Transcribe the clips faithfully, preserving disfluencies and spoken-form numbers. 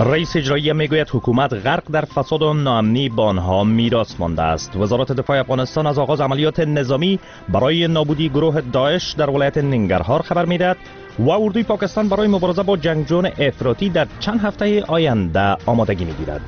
رئیس اجرایی میگوید حکومت غرق در فساد و ناامنی با آنها میراث مانده است. وزارت دفاع افغانستان از آغاز عملیات نظامی برای نابودی گروه داعش در ولایت ننگرهار خبر میدهد و اردوی پاکستان برای مبارزه با جنگجویان افراطی در چند هفته آینده آمادگی میگیرد.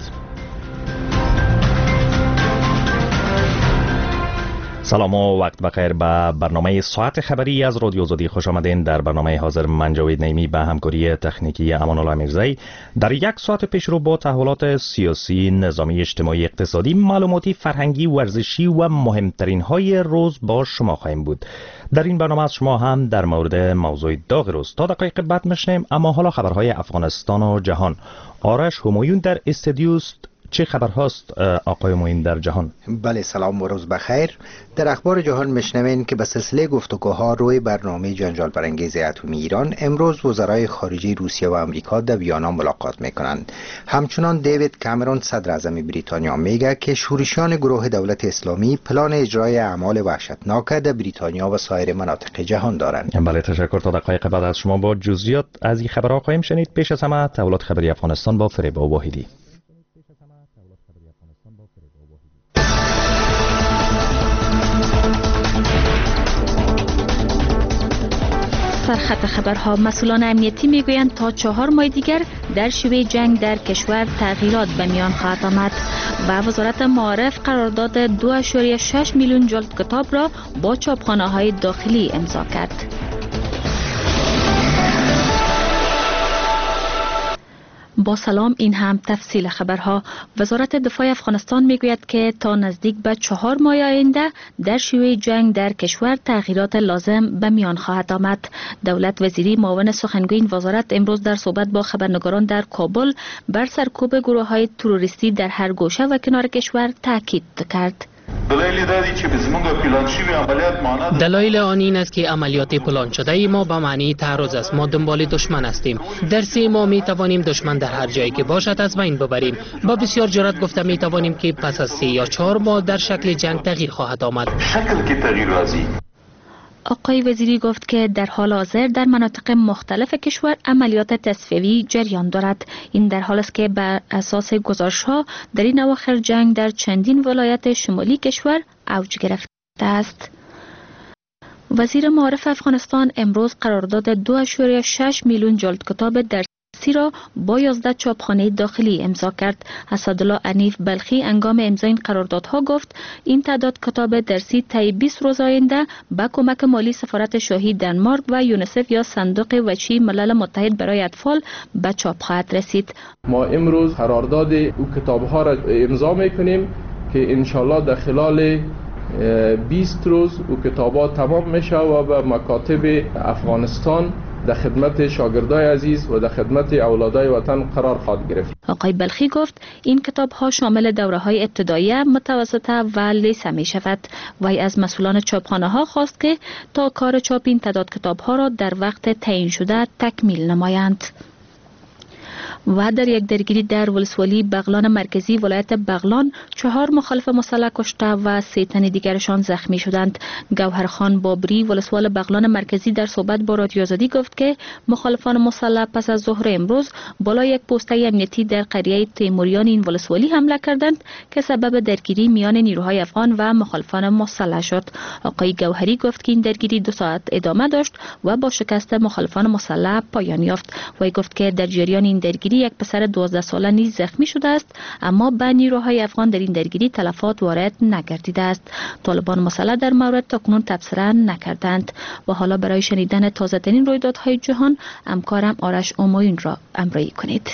سلام و وقت بخیر. به برنامه ساعت خبری از رادیو آزادی خوش آمدین. در برنامه حاضر من جاوید نعیمی به همکاری تکنیکی امان الله میرزایی در یک ساعت پیش رو با تحولات سیاسی، نظامی، اجتماعی، اقتصادی، معلوماتی، فرهنگی، ورزشی و مهمترین های روز با شما خواهیم بود. در این برنامه از شما هم در مورد موضوع داغ روز تا دقایق بعد میشنیم، اما حالا خبرهای افغانستان و جهان. آرش همایون در استودیو است. چه خبر هاست آقای معین در جهان؟ بله، سلام و روز بخیر. در اخبار جهان میشنوین که به سلسله گفتگوها روی برنامه جنجال برانگیز اتمی ایران امروز وزرای خارجه روسیه و امریکا در ویانا ملاقات میکنند. همچنان دیوید کامرون صدر اعظم بریتانیا میگه که شورشیان گروه دولت اسلامی پلان اجرای اعمال وحشتناک در بریتانیا و سایر مناطق جهان دارند. بله، تشکر. تا دقایق بعد از شما با جزئیات از این خبرها خواهیم شنید. پیش از همه تحولات خبری افغانستان با فریبا واحدی. سرخط خبرها. مسئولان امنیتی میگویند تا چهار ماه دیگر در شیوه جنگ در کشور تغییرات به میان خواهد آمد و وزارت معارف قرارداد دو اشاریه شش میلیون جلد کتاب را با چاپخانه‌های داخلی امضا کرد. با سلام، این هم تفصیل خبرها. وزارت دفاع افغانستان میگوید که تا نزدیک به چهار ماه آینده در شیوه جنگ در کشور تغییرات لازم به میان خواهد آمد. دولت وزیری معاون سخنگوی این وزارت امروز در صحبت با خبرنگاران در کابل بر سرکوب گروه‌های تروریستی در هر گوشه و کنار کشور تاکید کرد. دلایل آن این است که عملیات پلان شده ما به معنی تعرض است. ما دنبال دشمن هستیم. در سه ماه می توانیم دشمن در هر جایی که باشد از بین ببریم. با بسیار جرأت گفته می توانیم که پس از سه یا چهار ماه در شکل جنگ تغییر خواهد آمد. آقای وزیری گفت که در حال حاضر در مناطق مختلف کشور عملیات تصفیوی جریان دارد. این در حال است که بر اساس گزارش‌ها در این اواخر جنگ در چندین ولایت شمالی کشور اوج گرفته است. وزیر معارف افغانستان امروز قرارداد دو اشاریه شش میلیون جلد کتاب درسی را با یازده چاپخانه داخلی امضا کرد. اسدالله عنیف بلخی انگام امضای این قراردادها گفت این تعداد کتاب درسی طی بیست روز آینده با کمک مالی سفارت شاهی دانمارک و یونیسف یا صندوق وچی ملل متحد برای اطفال به چاپ خواهد رسید. ما امروز قرارداد او کتابها را امضا میکنیم که انشالله در خلال بیست روز او کتابها تمام میشه و به مکاتب افغانستان در خدمت شاگردای عزیز و در خدمت اولادای وطن قرار خواهد گرفت. آقای بلخی گفت این کتاب ها شامل دوره های ابتدایی، متوسطه و لیسه می شود. وی از مسئولان چاپخانه ها خواست که تا کار چاپ این تعداد کتاب ها را در وقت تعیین شده تکمیل نمایند. و در یک درگیری در ولسوالی بغلان مرکزی ولایت بغلان چهار مخالف مسلح کشته و سه تن دیگرشان زخمی شدند. گوهرخان بابری ولسوال بغلان مرکزی در صحبت با رادیو آزادی گفت که مخالفان مسلح پس از ظهر امروز بالا یک پوسته امنیتی در قریه تیموریان این ولسوالی حمله کردند که سبب درگیری میان نیروهای افغان و مخالفان مسلح شد. آقای گوهری گفت که این درگیری دو ساعت ادامه داشت و با شکست مخالفان مسلح پایان یافت. وی گفت که در جریان این درگیری یک پسر دوازده ساله نیز زخمی شده است، اما به نیروهای افغان در این درگیری تلفات وارد نگردیده است. طالبان مسلح در مورد تاکنون تبصره نکردند. و حالا برای شنیدن تازه ترین رویدادهای جهان همکارم آرش همایون را همراهی کنید.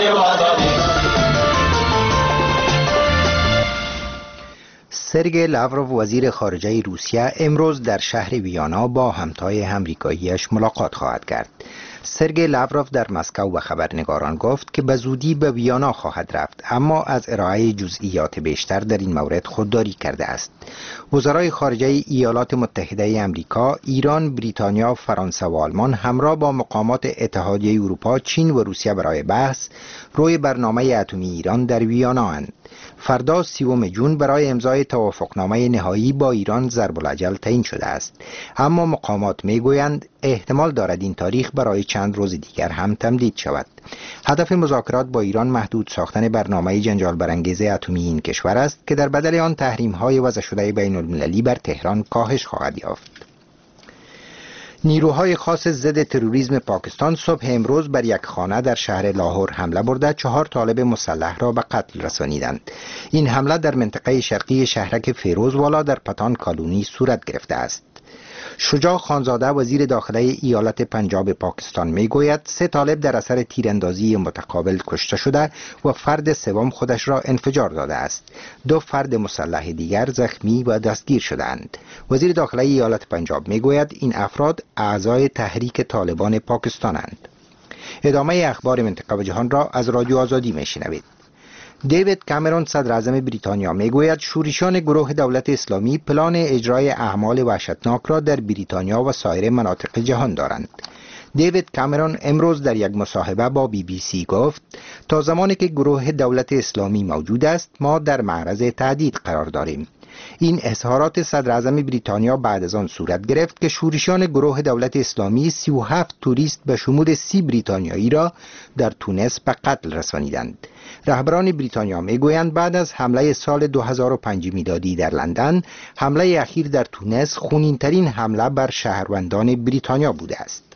سرگئی لاوروف وزیر خارجه روسیه امروز در شهر ویانا با همتای امریکاییش ملاقات خواهد کرد. سرگئی لاوروف در مسکو به خبرنگاران گفت که به زودی به ویانا خواهد رفت، اما از ارائه جزئیات بیشتر در این مورد خودداری کرده است. وزرای خارجه ایالات متحده آمریکا، ایران، بریتانیا، فرانسه و آلمان همراه با مقامات اتحادیه اروپا، چین و روسیه برای بحث روی برنامه اتمی ایران در ویانا اند. فردا سیوم جون برای امضای توافقنامه نهایی با ایران ضرب الاجل تعیین شده است، اما مقامات میگویند احتمال دارد این تاریخ برای چند روز دیگر هم تمدید شود. هدف مذاکرات با ایران محدود ساختن برنامه جنجال برانگیز اتمی این کشور است که در بدل آن تحریم‌های وضع شده بین المللی بر تهران کاهش خواهد یافت. نیروهای خاص ضد تروریسم پاکستان صبح امروز بر یک خانه در شهر لاهور حمله برده چهار طالب مسلح را به قتل رسانیدند. این حمله در منطقه شرقی شهرک فیروزوالا در پتان کالونی صورت گرفته است. شجاع خانزاده وزیر داخله ایالت پنجاب پاکستان میگوید سه طالب در اثر تیراندازی متقابل کشته شده و فرد سوم خودش را انفجار داده است. دو فرد مسلح دیگر زخمی و دستگیر شدند. وزیر داخله ایالت پنجاب میگوید این افراد اعضای تحریک طالبان پاکستانند. ادامه اخبار منطقه و جهان را از رادیو آزادی میشنوید. دیوید کامرون صدر اعظم بریتانیا میگوید شورشیان گروه دولت اسلامی پلان اجرای اعمال وحشتناک را در بریتانیا و سایر مناطق جهان دارند. دیوید کامرون امروز در یک مصاحبه با بی بی سی گفت تا زمانی که گروه دولت اسلامی موجود است ما در معرض تهدید قرار داریم. این اظهارات صدر اعظم بریتانیا بعد از آن صورت گرفت که شورشیان گروه دولت اسلامی سی و هفت توریست به شمول سی بریتانیایی را در تونس به قتل رسانیدند. رهبران بریتانیا میگویند بعد از حمله سال دو هزار و پنج میلادی در لندن، حمله اخیر در تونس خونین‌ترین حمله بر شهروندان بریتانیا بوده است.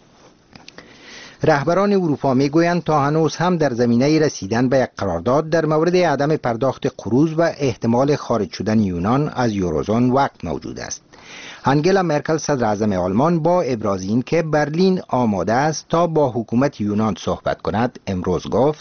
رهبران اروپا میگویند تا هنوز هم در زمینه رسیدن به یک قرارداد در مورد عدم پرداخت قروض و احتمال خارج شدن یونان از یوروزون وقت موجود است. انگلا مرکل صدر اعظم آلمان با ابراز این که برلین آماده است تا با حکومت یونان صحبت کند امروز گفت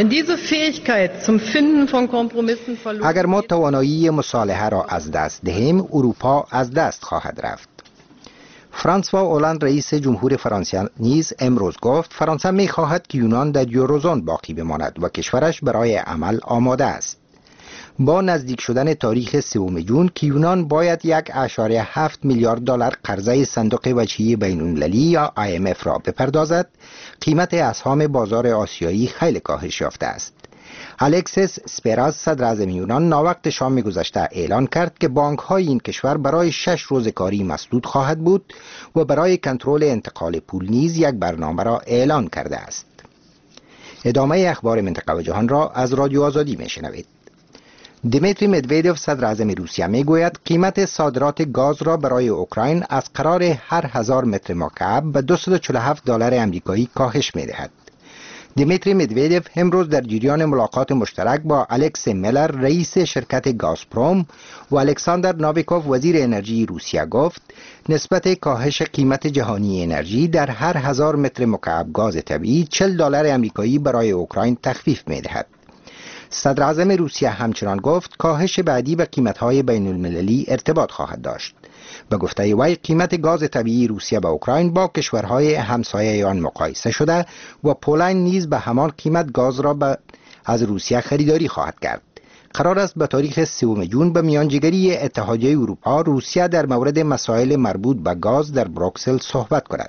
اگر ما توانایی مصالحه را از دست دهیم اروپا از دست خواهد رفت. فرانسوا اولند رئیس جمهور فرانسه نیز امروز گفت فرانسه می خواهد که یونان در یوروزون باقی بماند و کشورش برای عمل آماده است. با نزدیک شدن تاریخ سوم جون که یونان باید یک اشاره هفت میلیارد دلار قرضه صندوق وجهی بین‌المللی یا آی ام اف را بپردازد، قیمت اسهام بازار آسیایی خیلی کاهش یافته است. الکسیس سپراس صدر اعظم یونان ناوقت شام گذشته اعلان کرد که بانک های این کشور برای شش روز کاری مسدود خواهد بود و برای کنترل انتقال پول نیز یک برنامه را اعلان کرده است. ادامه اخبار منطقه و جهان را از رادیو آزادی میشنوید. دیمیتری مدویدوف صدر اعظم روسیه میگوید قیمت صادرات گاز را برای اوکراین از قرار هر هزار متر مکعب به دویست و چهل و هفت دلار آمریکایی کاهش میدهد. دیمیتری مدویدوف امروز در جریان ملاقات مشترک با الکس میلر رئیس شرکت گازپروم و الکساندر ناویکوف وزیر انرژی روسیه گفت نسبت کاهش قیمت جهانی انرژی در هر هزار متر مکعب گاز طبیعی چهل دلار آمریکایی برای اوکراین تخفیف میدهد. صدر اعظم روسیه همچنان گفت کاهش بعدی به قیمت‌های بین‌المللی ارتباط خواهد داشت. به گفته وی قیمت گاز طبیعی روسیه به اوکراین با کشورهای همسایه آن مقایسه شده و پولند نیز به همان قیمت گاز را به از روسیه خریداری خواهد کرد. قرار است به تاریخ سوم جون به میانجیگری اتحادیه اروپا روسیه در مورد مسائل مربوط به گاز در بروکسل صحبت کند.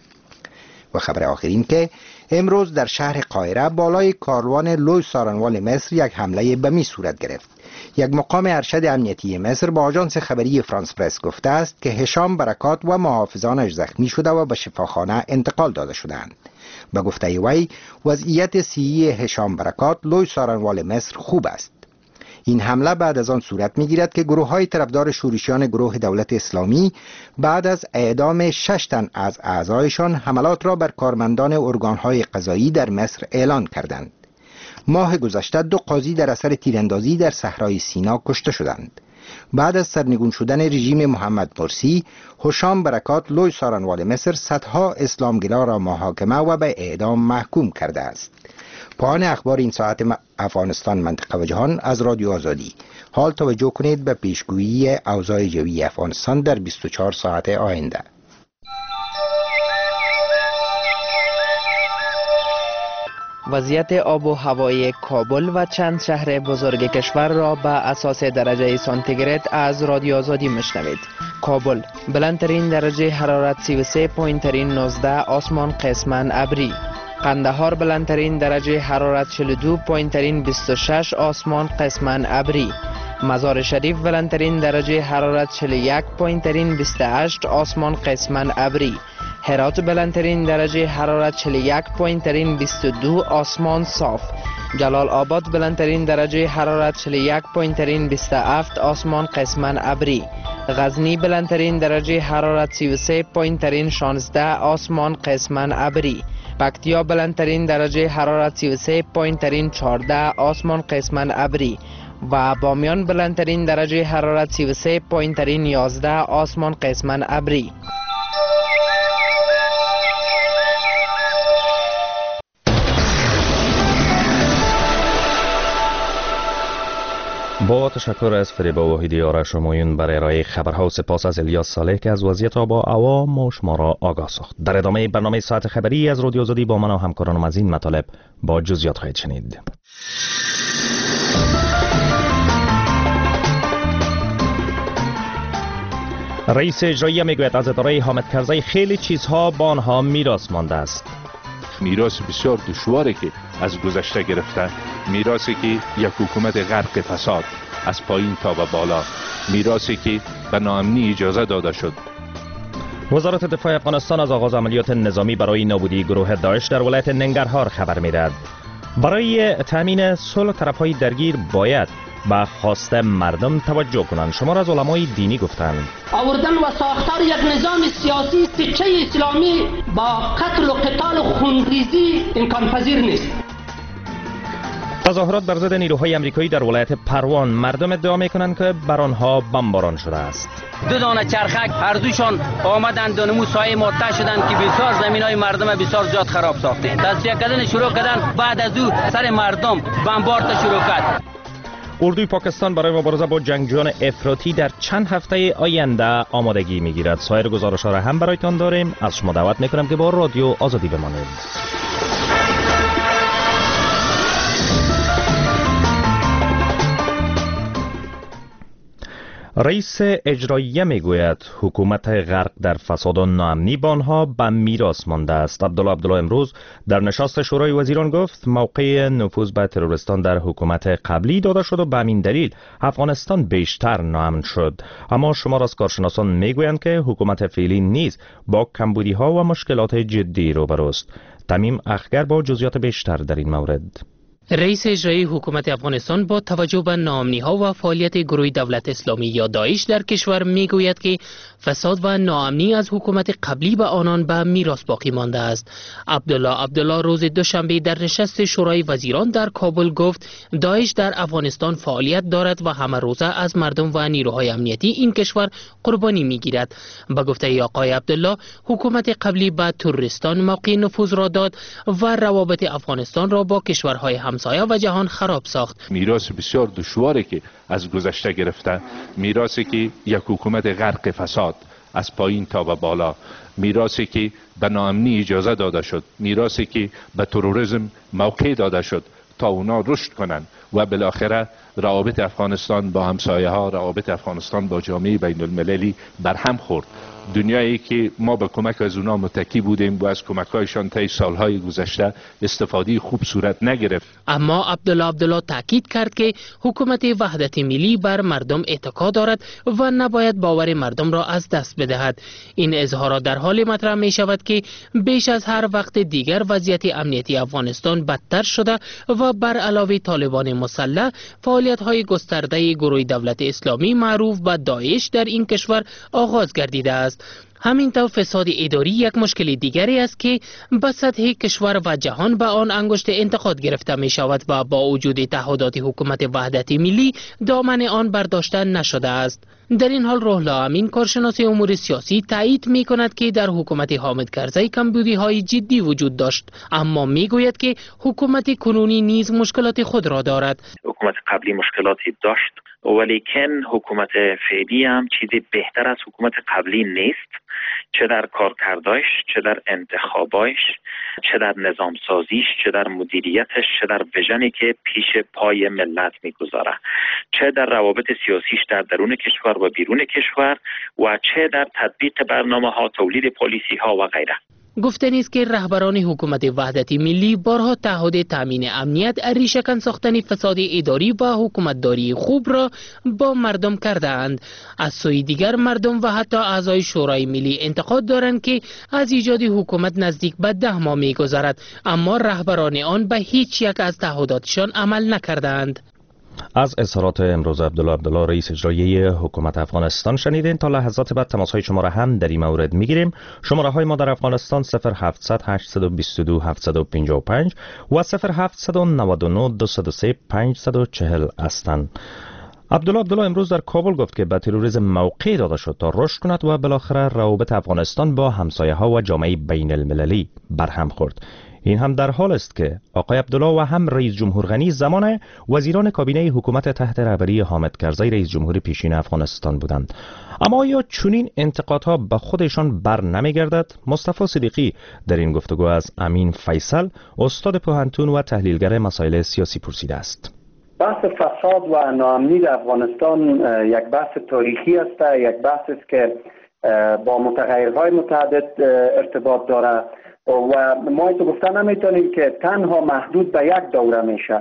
و خبر آخرین که امروز در شهر قاهره بالای کاروان لوی سارنوال مصر یک حمله بمی صورت گرفت. یک مقام ارشد امنیتی مصر با آژانس خبری فرانس پرس گفته است که هشام برکات و محافظانش زخمی شده و به شفاخانه انتقال داده شدند. به گفته وی وضعیت صحی هشام برکات لوی سارنوال مصر خوب است. این حمله بعد از آن صورت می‌گیرد که گروه‌های طرفدار شورشیان گروه دولت اسلامی بعد از اعدام شش تن از اعضایشان حملات را بر کارمندان ارگان‌های قضایی در مصر اعلان کردند. ماه گذشته دو قاضی در اثر تیراندازی در صحرای سینا کشته شدند. بعد از سرنگون شدن رژیم محمد مرسی، هشام برکات لوی سارنوال مصر صدها اسلامگرا را محاکمه و به اعدام محکوم کرده است. پایان اخبار این ساعت افغانستان منطقه و جهان از رادیو آزادی. حال توجه کنید به پیشگویی اوضاع جوی افغانستان در بیست و چهار ساعت آینده. وضعیت آب و هوای کابل و چند شهر بزرگ کشور را به اساس درجه سانتیگراد از رادیو آزادی میشنوید. کابل بلندترین درجه حرارت سی و سه پوینت نوزده، آسمان قسماً ابری. قندهار بلندترین درجه حرارت چهل و دو پوینت بیست و شش، آسمان قسماً ابری. مزار شریف بلندترین درجه حرارت چهل و یک پوینت بیست و هشت، آسمان قسماً ابری. هرات بلندترین درجه حرارت چهل و یک پایینترین بیست و دو آسمان صاف. جلال آباد بلندترین درجه حرارت چهل و یک پایینترین بیست و هفت آسمان قسما ابری. غزنی بلندترین درجه حرارت سی و سه پایینترین شانزده آسمان قسما ابری. پکتیا بلندترین درجه حرارت سی و سه پایینترین چهارده آسمان قسما ابری و بامیان بلندترین درجه حرارت سی و سه پایینترین یازده آسمان قسما ابری. با تشکر از فریبا واحدی آرش همایون برای ارائه خبرها و سپاس از الیاس صالح که از وضعیت آب و هوا و شما را آگاه ساخت. در ادامه برنامه ساعت خبری از رادیو آزادی با من و همکارانم از این مطالب با جزئیات خواهید شنید. رئیس اجرایی میگوید از اداره حامد کرزی خیلی چیزها با آنها میراث مانده است. میراث بسیار دشواری که از گذشته گرفته، میراثی که یک حکومت غرق فساد از پایین تا به بالا، میراثی که به ناامنی اجازه داده شد. وزارت دفاع افغانستان از آغاز عملیات نظامی برای نابودی گروه داعش در ولایت ننگرهار خبر می‌دهد. برای تامین صلح طرف‌های درگیر باید به خواست مردم توجه کنند. شما را از علمای دینی گفتند. آوردن و ساختار یک نظام سیاسی سچه اسلامی با قتل و قتال و خونریزی امکان پذیر نیست. تظاهرات بر ضد نیروهای امریکایی در ولایت پروان، مردم ادعا می‌کنند که بر آنها بمباران شده است. دو دانه چرخک هر دوشان آمدند و نمو سایه مرتع شدند که بسیار زمینای مردم بسیار زیاد خراب ساخته. تصفیه کردن شروع کردن، بعد از او سر مردم بمبارد شروع کرد. اردوی پاکستان برای مبارزه با جنگجویان افراطی در چند هفته آینده آمادگی میگیرد. سایر گزارش‌ها را هم برایتان داریم. از شما دعوت میکنم که با رادیو آزادی بمانید. رئیس اجرایی میگوید حکومت غرق در فساد و ناامنی با آنها به میراث مانده است. عبدالله عبدالله امروز در نشست شورای وزیران گفت موقع نفوذ به تروریستان در حکومت قبلی داده شد و به همین دلیل افغانستان بیشتر ناامن شد. اما شمار از کارشناسان میگویند که حکومت فعلی نیز با کمبودی ها و مشکلات جدی روبروست. تمیم اخگر با جزئیات بیشتر در این مورد. رئیس اجرایی حکومت افغانستان با توجه به ناامنی‌ها و فعالیت گروه دولت اسلامی یا داعش در کشور میگوید که فساد و ناامنی از حکومت قبلی به آنان به میراث باقی مانده است. عبدالله عبدالله روز دوشنبه در نشست شورای وزیران در کابل گفت داعش در افغانستان فعالیت دارد و همه روزه از مردم و نیروهای امنیتی این کشور قربانی میگیرد. به گفته آقای عبدالله حکومت قبلی به تروریستان موقع نفوذ را داد و روابط افغانستان را با کشورهای همسایه و جهان خراب ساخت. میراث بسیار دشواری که از گذشته گرفته، میراثی که یک حکومت غرق فساد از پایین تا به بالا، میراثی که به ناامنی اجازه داده شد، میراثی که به تروریسم موقع داده شد تا اونا رشد کنند و بالاخره روابط افغانستان با همسایه ها، روابط افغانستان با جامعه بین المللی برهم خورد. دنیایی که ما به کمک از اونا متکی بودیم و از کمک هایشان طی سالهای گذشته استفاده خوب صورت نگرفت. اما عبدالله عبدالله تاکید کرد که حکومت وحدت ملی بر مردم اتکا دارد و نباید باور مردم را از دست بدهد. این اظهارات در حال مطرح می شود که بیش از هر وقت دیگر وضعیت امنیتی افغانستان بدتر شده و بر علاوه طالبان مسلح فعالیت های گسترده گروه دولت اسلامی معروف به داعش در این کشور آغاز گردیده است. همینطور فساد اداری یک مشکل دیگری است که به سطح کشور و جهان به آن انگشت انتقاد گرفته می شود و با وجود تعهدات حکومت وحدت ملی دامن آن برداشته نشده است. در این حال روح‌الله امین کارشناس امور سیاسی تایید می کند که در حکومت حامد کرزی کمبودی های جدی وجود داشت، اما می گوید که حکومت کنونی نیز مشکلات خود را دارد. حکومت قبلی مشکلاتی داشت ولیکن حکومت فعلی هم چیزی بهتر از حکومت قبلی نیست، چه در کارکردش، چه در انتخابش، چه در نظام سازیش، چه در مدیریتش، چه در ویژنی که پیش پای ملت میگذاره، چه در روابط سیاسیش در درون کشور و بیرون کشور و چه در تطبیق برنامه ها، تولید پالیسی ها و غیره. گفتنی است که رهبران حکومت وحدت ملی بارها تعهد تامین امنیت، ریشه‌کن ساختن فساد اداری و حکومتداری خوب را با مردم کرده اند. از سوی دیگر مردم و حتی اعضای شورای ملی انتقاد دارند که از ایجاد حکومت نزدیک به ده ماه می‌گذرد، اما رهبران آن به هیچ یک از تعهداتشان عمل نکردند. از اظهارات امروز عبدالله عبدالله رئیس اجرایی حکومت افغانستان شنیدین. تا لحظات بعد تماس های شما را هم در این مورد میگیریم. شماره های ما در افغانستان صفر هفتصد هشتصد و بیست و دو هفتصد و پنجاه و پنج و صفر هفتصد و نود و نه دویست و سه پانصد و چهل هستند. عبدالله عبدالله امروز در کابل گفت که به تروریسم موقع داده شد تا رشد کند و بالاخره روابط افغانستان با همسایه ها و جامعه بین المللی برهم خورد. این هم در حال است که آقای عبدالله و هم رئیس جمهور غنی زمان وزیران کابینه حکومت تحت رهبری حامد کرزی رئیس جمهور پیشین افغانستان بودند. اما آیا چنین انتقادها به خودشان بر نمیگردد؟ مصطفی صدیقی در این گفتگو از امین فیصل استاد پوهنتون و تحلیلگر مسائل سیاسی پرسیده است. بحث فساد و ناامنی در افغانستان یک بحث تاریخی است، یک بحث است که با متغیرهای متعدد ارتباط دارد و ما تو گفتن نمیتونیم که تنها محدود به یک دوره میشه.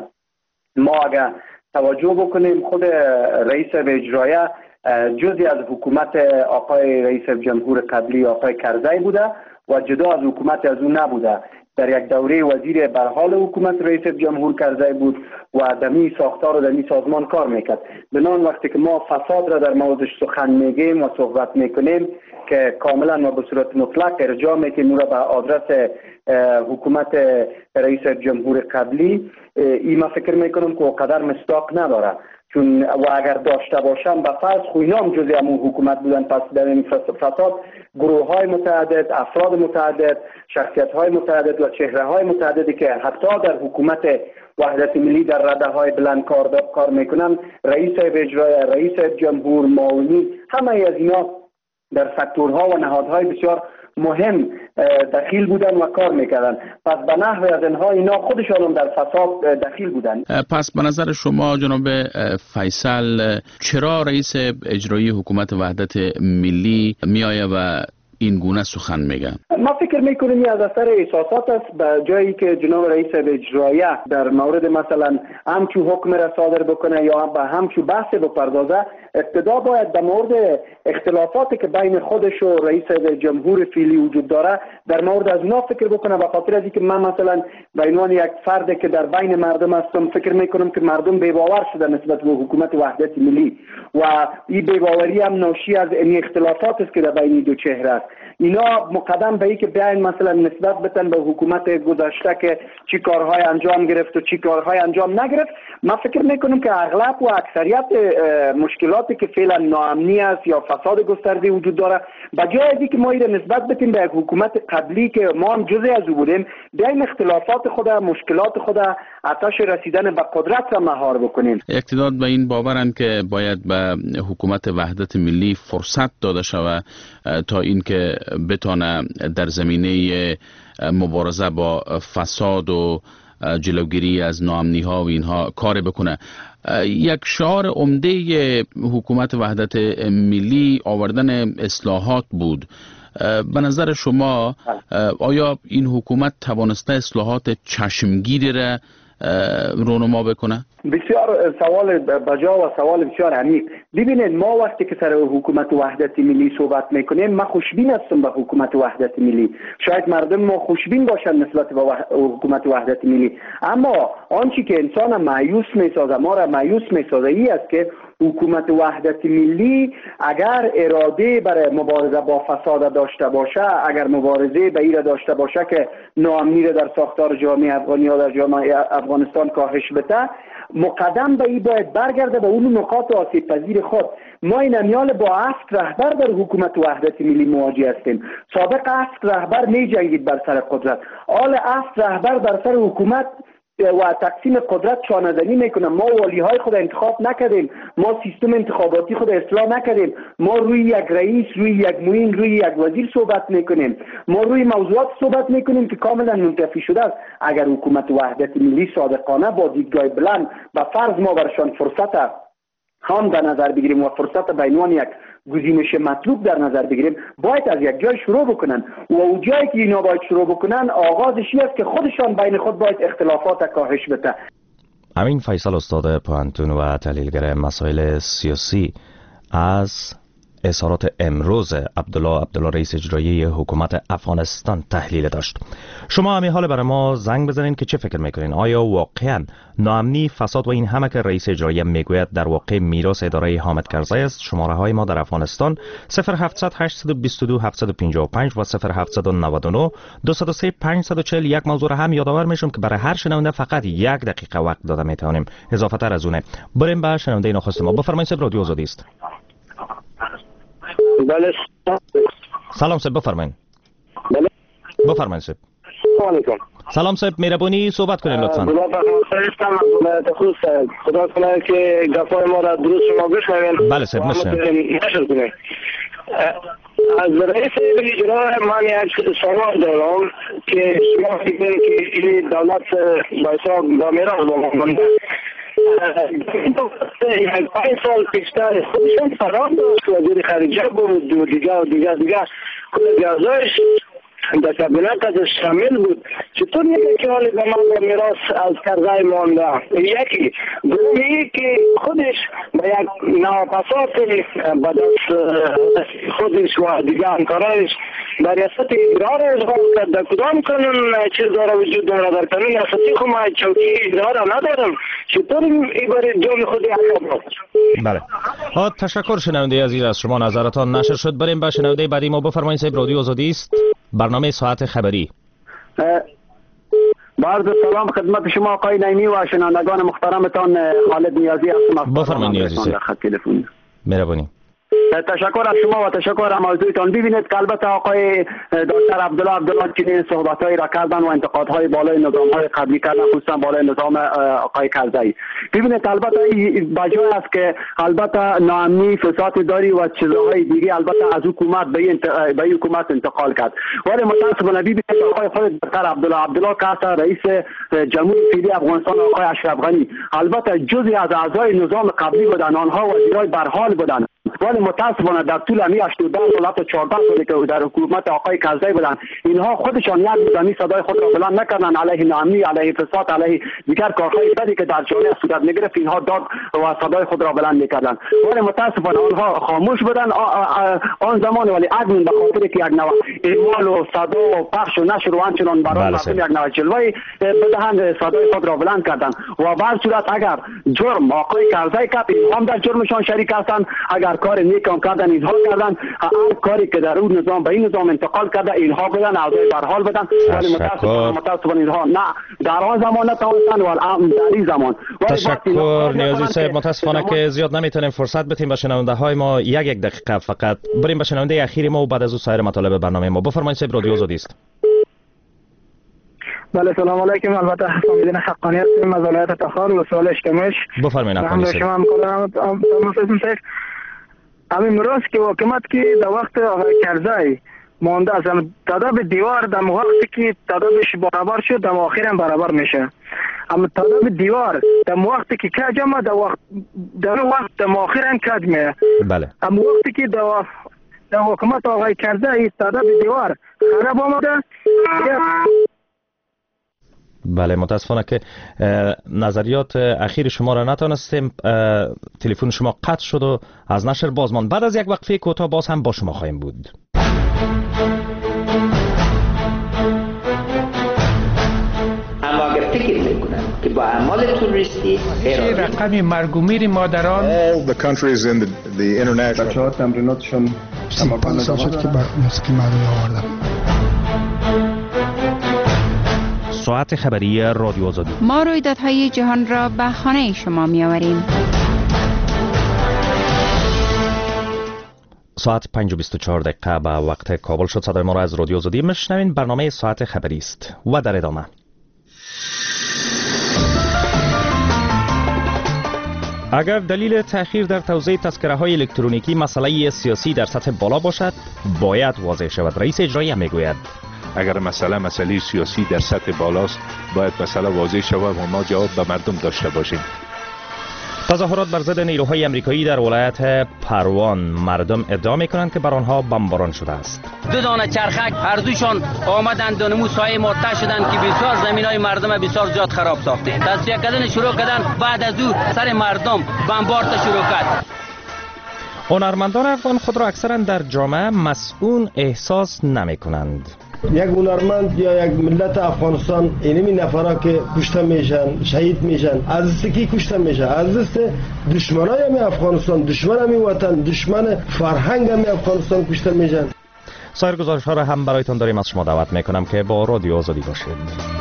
ما اگر توجه بکنیم خود رئیس اجرایی جزئی از حکومت آقای رئیس جمهور قبلی آقای کرزی بوده و جدا از حکومت از اون نبوده. در یک دوره وزیر برحال حکومت رئیس جمهور کرزی بود و دمی ساختار و دمی سازمان کار میکرد. بنان وقتی که ما فساد را در موردش سخن میگیم و صحبت میکنیم که کاملا و به صورت مطلق ارجاع میکنیم اون را به آدرس حکومت رئیس جمهور قبلی، این ما فکر میکنم که قدر مصداق نداره، چون و اگر داشته باشم به فرض خوینام جزی همون حکومت بودن. پس در این فساد گروه های متعدد، افراد متعدد، شخصیت های متعدد و چهره های متعددی که حتی در حکومت وحدت ملی در رده های بلند کار, کار میکنن، رئیس اجرایی، رئیس جمهور، معاونین، همه از اینا در سکتورها و نهادهای بسیار مهم دخیل بودن و کار میکردن. پس به نحو از اینها اینا خودشان هم در فساد دخیل بودن. پس به نظر شما جناب فیصل چرا رئیس اجرایی حکومت وحدت ملی میآید و این گونه سخن میگه؟ ما فکر میکنیم از اثر احساسات است، به جایی که جناب رئیس اجرایی در مورد مثلا همچو حکم را صادر بکنه یا به همچو بحث بپردازه، ابتدا باید در مورد اختلافاتی که بین خودش و رئیس جمهور فعلی وجود داره در مورد از اونا فکر بکنه. به خاطر از اینکه من مثلا به عنوان یک فرد که در بین مردم هستم فکر میکنم که مردم بی‌باور شدن نسبت به حکومت وحدت ملی و این بی‌باوری هم ناشی از این اختلافات است که در بین دو چهره است. اینا مقدم به این که بیاین مثلا نسبت بدن به حکومت گذشته که چی کارهای انجام گرفت و چی کارهای انجام نگرفت. من فکر میکنم که اغلب و اکثریت مشکلاتی که فعلا ناامنی است یا فساد گسترده وجود داره، به جای از اینکه ما این نسبت بدیم به حکومت قبلی که ما هم جزئی از او بودیم، بیاین اختلافات خود، مشکلات خود، آتش رسیدن به قدرت را مهار بکنیم. اقتدار به این باورند که باید به حکومت وحدت ملی فرصت داده شود تا اینکه بتونه در زمینه مبارزه با فساد و جلوگیری از ناامنی ها و اینها کار بکنه. یک شعار عمده حکومت وحدت ملی آوردن اصلاحات بود. به نظر شما آیا این حکومت توانسته اصلاحات چشمگیری را رونما بکنه؟ بسیار سوال بجا و سوال بسیار عمیق. ببینید ما وقتی که سر حکومت وحدت ملی صحبت میکنیم، ما خوشبین هستم به حکومت وحدت ملی. شاید مردم ما خوشبین باشن نسبت به حکومت وحدت ملی، اما آنچه که انسان مایوس میسازه، ما را مایوس میسازه ای است که حکومت وحدت ملی اگر اراده برای مبارزه با فساد داشته باشه، اگر مبارزه به این داشته باشه که ناامنی را در ساختار جامعه افغانی یا در جامعه افغانستان کاهش بده، مقدم به این باید برگرده به اون نقاط آسیب پذیر خود. ما این امیال با افت رهبر در حکومت وحدت ملی مواجه هستیم. سابق افت رهبر می جنگید بر سر قدرت، آل افت رهبر بر سر حکومت و تقسیم قدرت چانه‌زنی میکنه. ما والی های خود انتخاب نکردیم، ما سیستم انتخاباتی خود اصلاح نکردیم، ما روی یک رئیس، روی یک معین، روی یک وزیر صحبت میکنیم، ما روی موضوعات صحبت میکنیم که کاملا منتفی شده است. اگر حکومت وحدت ملی صادقانه با دیدگاه بلند به فرض ما برشان فرصت هم در نظر بگیریم و فرصت به عنوان یک گزینش مطلوب در نظر بگیریم، باید از یک جای شروع بکنن و اون جایی که اینا باید شروع بکنن آغازش است که خودشان بین خود باید اختلافات کاهش بده. امین فیصل، استاد پوهنتون و تحلیلگر مسائل سیاسی، از اظهارات امروز عبدالله عبدالله رئیس اجرایی حکومت افغانستان تحلیل داشت. شما همین حال برای ما زنگ بزنین که چه فکر میکنین؟ آیا واقعا ناامنی، فساد و این همه که رئیس اجرایی میگوید در واقع میراث اداره حامد کرزی است؟ شماره های ما در افغانستان صفر هفتصد هشتصد و بیست و دو هفتصد و پنجاه و پنج و صفر هفتصد و نود و نه دویست و سه پانصد و چهل. یک موضوع را هم یادآور میشم که برای هر شنونده فقط یک دقیقه وقت داده میتونیم، اضافه تر از اونه. بریم به شنونده نخست ما. بفرمایید، صبح رادیو آزادی است. بله سلام صاحب، بفرمایید. بله بفرمایید صاحب. سلام علیکم. سلام صاحب، مهربانی صحبت کنید لطفاً. خدا خدا کنه که گپای ما را درست شما بشنوین. بله صاحب، میشنویم. از رئیس اجرا من یک سوال دارم که شما میگین که این دولت بایسا دامیرا بمانده. یک پنج سال پیشتر خودشون فرار داشت، وزیر خارجه بود و دیگه و دیگه دیگه خود گازایش در کابینت از شامل بود. چطور میگه که حالی به من میراث از کرزی مانده؟ یکی دومی که خودش به یک نواپسات به دست خودش و دیگه همکارایش در ریاست ادرار اشغال کرد. در کدام قانون چیز داره وجود داره؟ در قانون اساسی خود ما چوکی ادرار ندارم. چطور این برای جان خود احکام؟ بله. ها تشکر شنونده عزیز، از شما نظرتان نشر شد. بریم به شنونده بعدی ما. بفرمایید صاحب، رادیو آزادی است، برنامه ساعت خبری. با سلام خدمت شما آقای نعیمی و شنوندگان محترمتان. خالد نیازی هستم. بفرمایید نیازی صاحب. مهربانی. تشکر از شما و تشکر از موضوعتان. ببینید که البته آقای دکتر عبدالله عبدالله چنین صحبت‌هایی را کردن و انتقادهای بالای نظام‌های قبلی کردن، خصوصا بالای نظام آقای کرزی. ببینید البته بجای است که البته ناامنی، فساد داری و چیزهای دیگه البته از حکومت به انت... به حکومت انتقال کرد، ولی متأسفانه ببینید آقای خود دکتر عبدالله عبدالله که رئیس جمهوری فعلی افغانستان آقای اشرف غنی البته جزئی از اعضای نظام قبلی بودند، آنها وزیرای برحال بودند، ولی متاسفانه در طول همی هشتاد سال تا چهارده سالی که در حکومت آقای کرزی بودند، اینها خودشان یک بودنی صدای خود را بلند نکردند علیه ناامنی، علیه فساد، علیه دیگر کارهای بدی که در جامعه صورت میگرفت. اینها داد و صدای خود را بلند میکردند، ولی متاسفانه آنها خاموش بودند آن زمان. ولی اکنون به خاطر که یک نوع اعمال و صدا و پخش و نشر و آنچنان برای مردم یک نوع جلوه بدهند، صدای خود را بلند کردند. و بر صورت اگر جرم آقای کرزی کرد، اینها هم در جرمشان شریک هستند. اگر کار نیک هم کردن، اینها کردن. هر کاری که در اون نظام به این نظام انتقال کرده، اینها بودن اعضای برحال بودن. ولی متاسفانه اینها نه در آن زمان نتوانستند و الان در این زمان. تشکر نیازی صاحب. متاسفانه که زیاد نمیتونیم فرصت بدیم به شنونده های ما. یک یک دقیقه فقط. بریم به شنونده اخیر ما و بعد از اون سایر مطالب برنامه ما. بفرمایید صاحب، رادیو آزادی است. بله سلام علیکم. البته حسام حقانی هستم از ولایت تخار و سوالش کمش. بفرمایید حقانی صاحب. شما هم مثلا همین راست که حکومت که در وقت آقای کرزی مانده است، تعداد دیوار در وقتی که تعدادش برابر شد در آخر هم برابر میشه. اما تعداد دیوار در وقتی که کج اما در وقت در وقت در آخر هم کج میه. بله. اما وقتی که در در حکومت آقای کرزی تعداد دیوار خراب آمده. بله متاسفانه که نظریات اخیر شما را نتونستیم. تلفن شما قطع شد و از نشر بازمان. بعد از یک وقفه کوتاه باز هم با شما خواهیم بود. اما اگر فکر میکنن که با اعمال توریستی رقم مرگ و میر مادران all the countries in the, the international بچه‌ها تمریناتشون پنج سال شد که موسیقی مردمی آوردم. ساعت خبری رادیو آزادی. ما رویدادهای جهان را به خانه شما می آوریم. ساعت پنج و بیست و چهار دقیقه به وقت کابل شد. صدای ما را از رادیو آزادی میشنوین. برنامه ساعت خبری است و در ادامه اگر دلیل تأخیر در توزیع تذکره های الکترونیکی مسئله سیاسی در سطح بالا باشد، باید واضح شود. رئیس اجرایی میگوید اگر مسئله مسئله سیاسی در سطح بالاست، باید مسئله واضح شود و ما جواب به مردم داشته باشیم. تظاهرات بر ضد نیروهای آمریکایی در ولایت پروان، مردم ادعا می‌کنند که بر آنها بمباران شده است. دو دانه چرخک هر دوشان آمدند و نمو سایه ماته شدند که بسیار زمینای مردم بسیار زیاد خراب ساخته. تصفیه کردن شروع کردن، بعد از او سر مردم بمبارد شروع کرد. هنرمندان افغان خود را اکثرا در جامعه مسئول احساس نمی‌کنند. یک هنرمند یا یک ملت افغانستان اینمی نفرا که کشته میشن، شهید میشن، از دست کی کشته میشن؟ از دست دشمنای همی افغانستان، دشمن همی وطن، دشمن فرهنگ همی افغانستان کشته میشن. سایر گزارش ها را هم برایتان داریم. از شما دعوت میکنم که با رادیو آزادی باشید.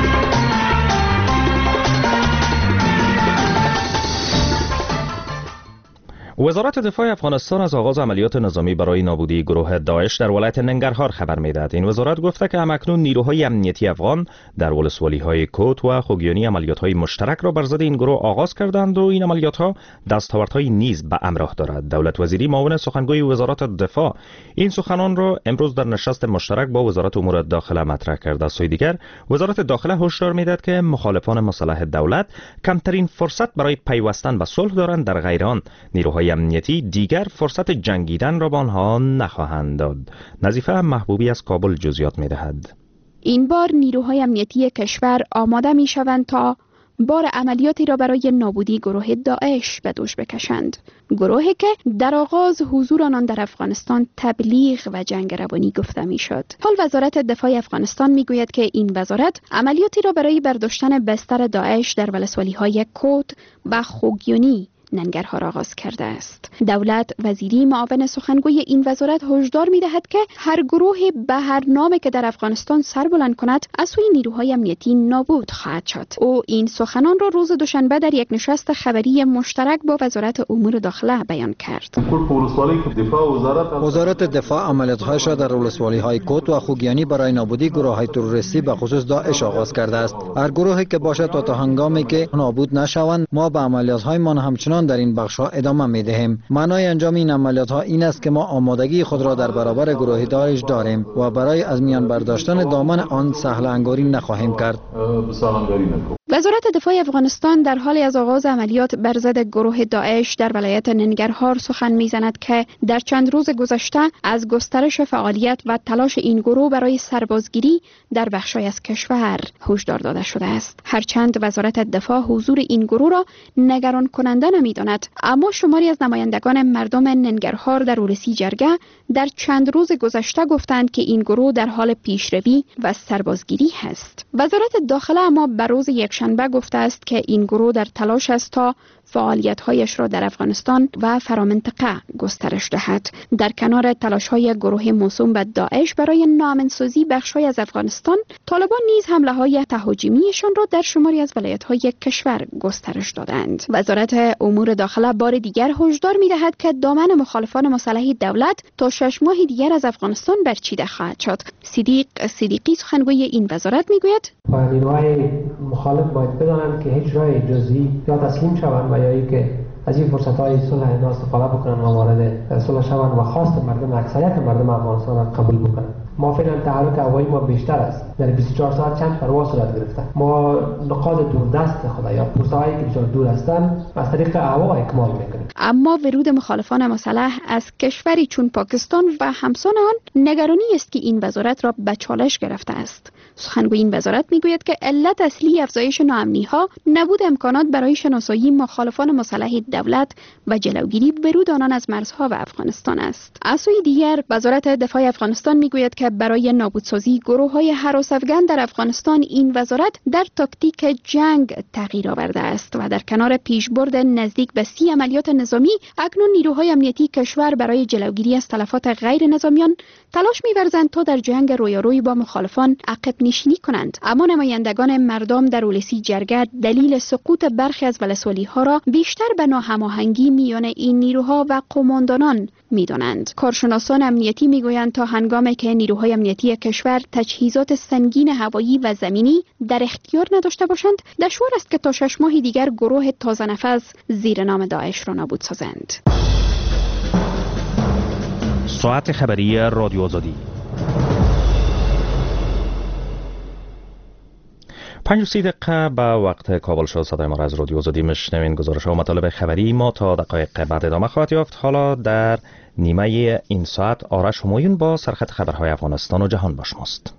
وزارت دفاع افغانستان از آغاز عملیات نظامی برای نابودی گروه داعش در ولایت ننگرهار خبر میدهد. این وزارت گفته که همکنون نیروهای امنیتی افغان در ولسوالی‌های کوت و خوگیانی عملیات‌های مشترک را بر ضد این گروه آغاز کردند و این عملیات‌ها دستاوردهای نیز به همراه دارد. دولت وزیری معاون سخنگوی وزارت دفاع این سخنان را امروز در نشست مشترک با وزارت امور داخله مطرح کرد. از سوی دیگر وزارت داخله هشدار میدهد که مخالفان مسلح دولت کمترین فرصت برای پیوستن به صلح دارند، در غیر آن نیروهای امنیتی دیگر فرصت جنگیدن را به آنها نخواهند داد. نظیفه محبوبی از کابل جزئیات می‌دهد. این بار نیروهای امنیتی کشور آماده می‌شوند تا بار عملیاتی را برای نابودی گروه داعش به دوش بکشند. گروهی که در آغاز حضور آنان در افغانستان تبلیغ و جنگ روانی گفته میشد. حال وزارت دفاع افغانستان میگوید که این وزارت عملیاتی را برای برداشتن بستر داعش در ولسوالی‌های کوت و خوگیانی ننگرهار آغاز کرده است. دولت وزیری معاون سخنگوی این وزارت هشدار می‌دهد که هر گروه به هر نامی که در افغانستان سر بلند کند از سوی نیروهای امنیتی نابود خواهد شد. او این سخنان را روز دوشنبه در یک نشست خبری مشترک با وزارت امور داخله بیان کرد. وزارت دفاع عملیات‌هایش را در ولسوالی‌های کوت و خوگیانی برای نابودی گروه‌های تروریستی به خصوص داعش آغاز کرده است. هر گروهی که باشد تا هنگامی که نابود نشوند ما به عملیات‌هایمان همچنان در این بخش‌ها ادامه می‌دهیم. معنای انجام این عملیات‌ها این است که ما آمادگی خود را در برابر گروه داعش داریم و برای از میان برداشتن دامن آن سهل انگاری نخواهیم کرد. وزارت دفاع افغانستان در حال از آغاز عملیات بر ضد گروه داعش در ولایت ننگرهار سخن می‌زند که در چند روز گذشته از گسترش فعالیت و تلاش این گروه برای سربازگیری در بخش‌های از کشور هشدار داده شده است. هرچند وزارت دفاع حضور این گروه را نگران کننده نمی‌داند، اما شماری از نمایندگان مردم ننگرهار در اولسی جرگه در چند روز گذشته گفتند که این گروه در حال پیشروی و سربازگیری است. وزارت داخله اما بر روز یکشنبه گفته است که این گروه در تلاش است تا فعالیت‌هایش را در افغانستان و فرامنطقه گسترش دهد. در کنار تلاش‌های گروه موسوم به داعش برای ناامن‌سازی بخش‌های از افغانستان، طالبان نیز حمله‌های تهاجمیشان را در شماری از ولایت‌های کشور گسترش دادند. وزارت امور داخله بار دیگر هشدار می‌دهد که دامن مخالفان مسلح دولت تا شش ماه دیگر از افغانستان برچیده خواهد شد. صدیق صدیقی سخنگوی این وزارت می‌گوید: نیروهای مخالف باید بدانند که هیچ راه جزئی یا تسلیم شوند و یا اینکه از این فرصت‌های صلح اینا استفاده بکنن و وارد صلح شوند و خواست مردم اکثریت مردم افغانستان را قبول بکنن. ما فعلا تحرک هوایی ما بیشتر است. در بیست و چهار ساعت چند پرواز صورت گرفته. ما نقاط دوردست خدا یا پست‌هایی که بسیار دور هستند از طریق هوا اکمال میکنیم. اما ورود مخالفان مسلح از کشوری چون پاکستان و همسان آن نگرانی است که این وزارت را به چالش گرفته است. سخنگوی این وزارت میگوید که علت اصلی افزایش ناامنی‌ها نبود امکانات برای شناسایی مخالفان مسلح دولت و جلوگیری ورود آنان از مرزها و افغانستان است. از سوی دیگر وزارت دفاع افغانستان میگوید که برای نابودسازی گروه‌های هراس افغان در افغانستان این وزارت در تاکتیک جنگ تغییر آورده است و در کنار پیشبرد نزدیک به سی عملیات نظامی اکنون نیروهای امنیتی کشور برای جلوگیری از تلفات غیر نظامیان تلاش می‌ورزند تا در جنگ رویارویی با مخالفان عقب نشینی کنند. اما نمایندگان مردم در اولسی جرگه دلیل سقوط برخی از ولسوالی‌ها را بیشتر به ناهماهنگی میان این نیروها و قماندانان می‌دانند. کارشناسان امنیتی می‌گویند تا هنگامی که نیروهای امنیتی کشور تجهیزات سنگین هوایی و زمینی در اختیار نداشته باشند، دشوار است که تا شش ماه دیگر گروه تازه نفس زیر نام داعش را نابود سازند. ساعت خبری رادیو آزادی. پنج و سی دقیقه به وقت کابل شد. صدای ما را از رادیو آزادی میشنوین. گزارش و مطالب خبری ما تا دقایق بعد ادامه خواهد یافت. حالا در نیمه این ساعت آرش همایون با سرخط خبرهای افغانستان و جهان با شماست.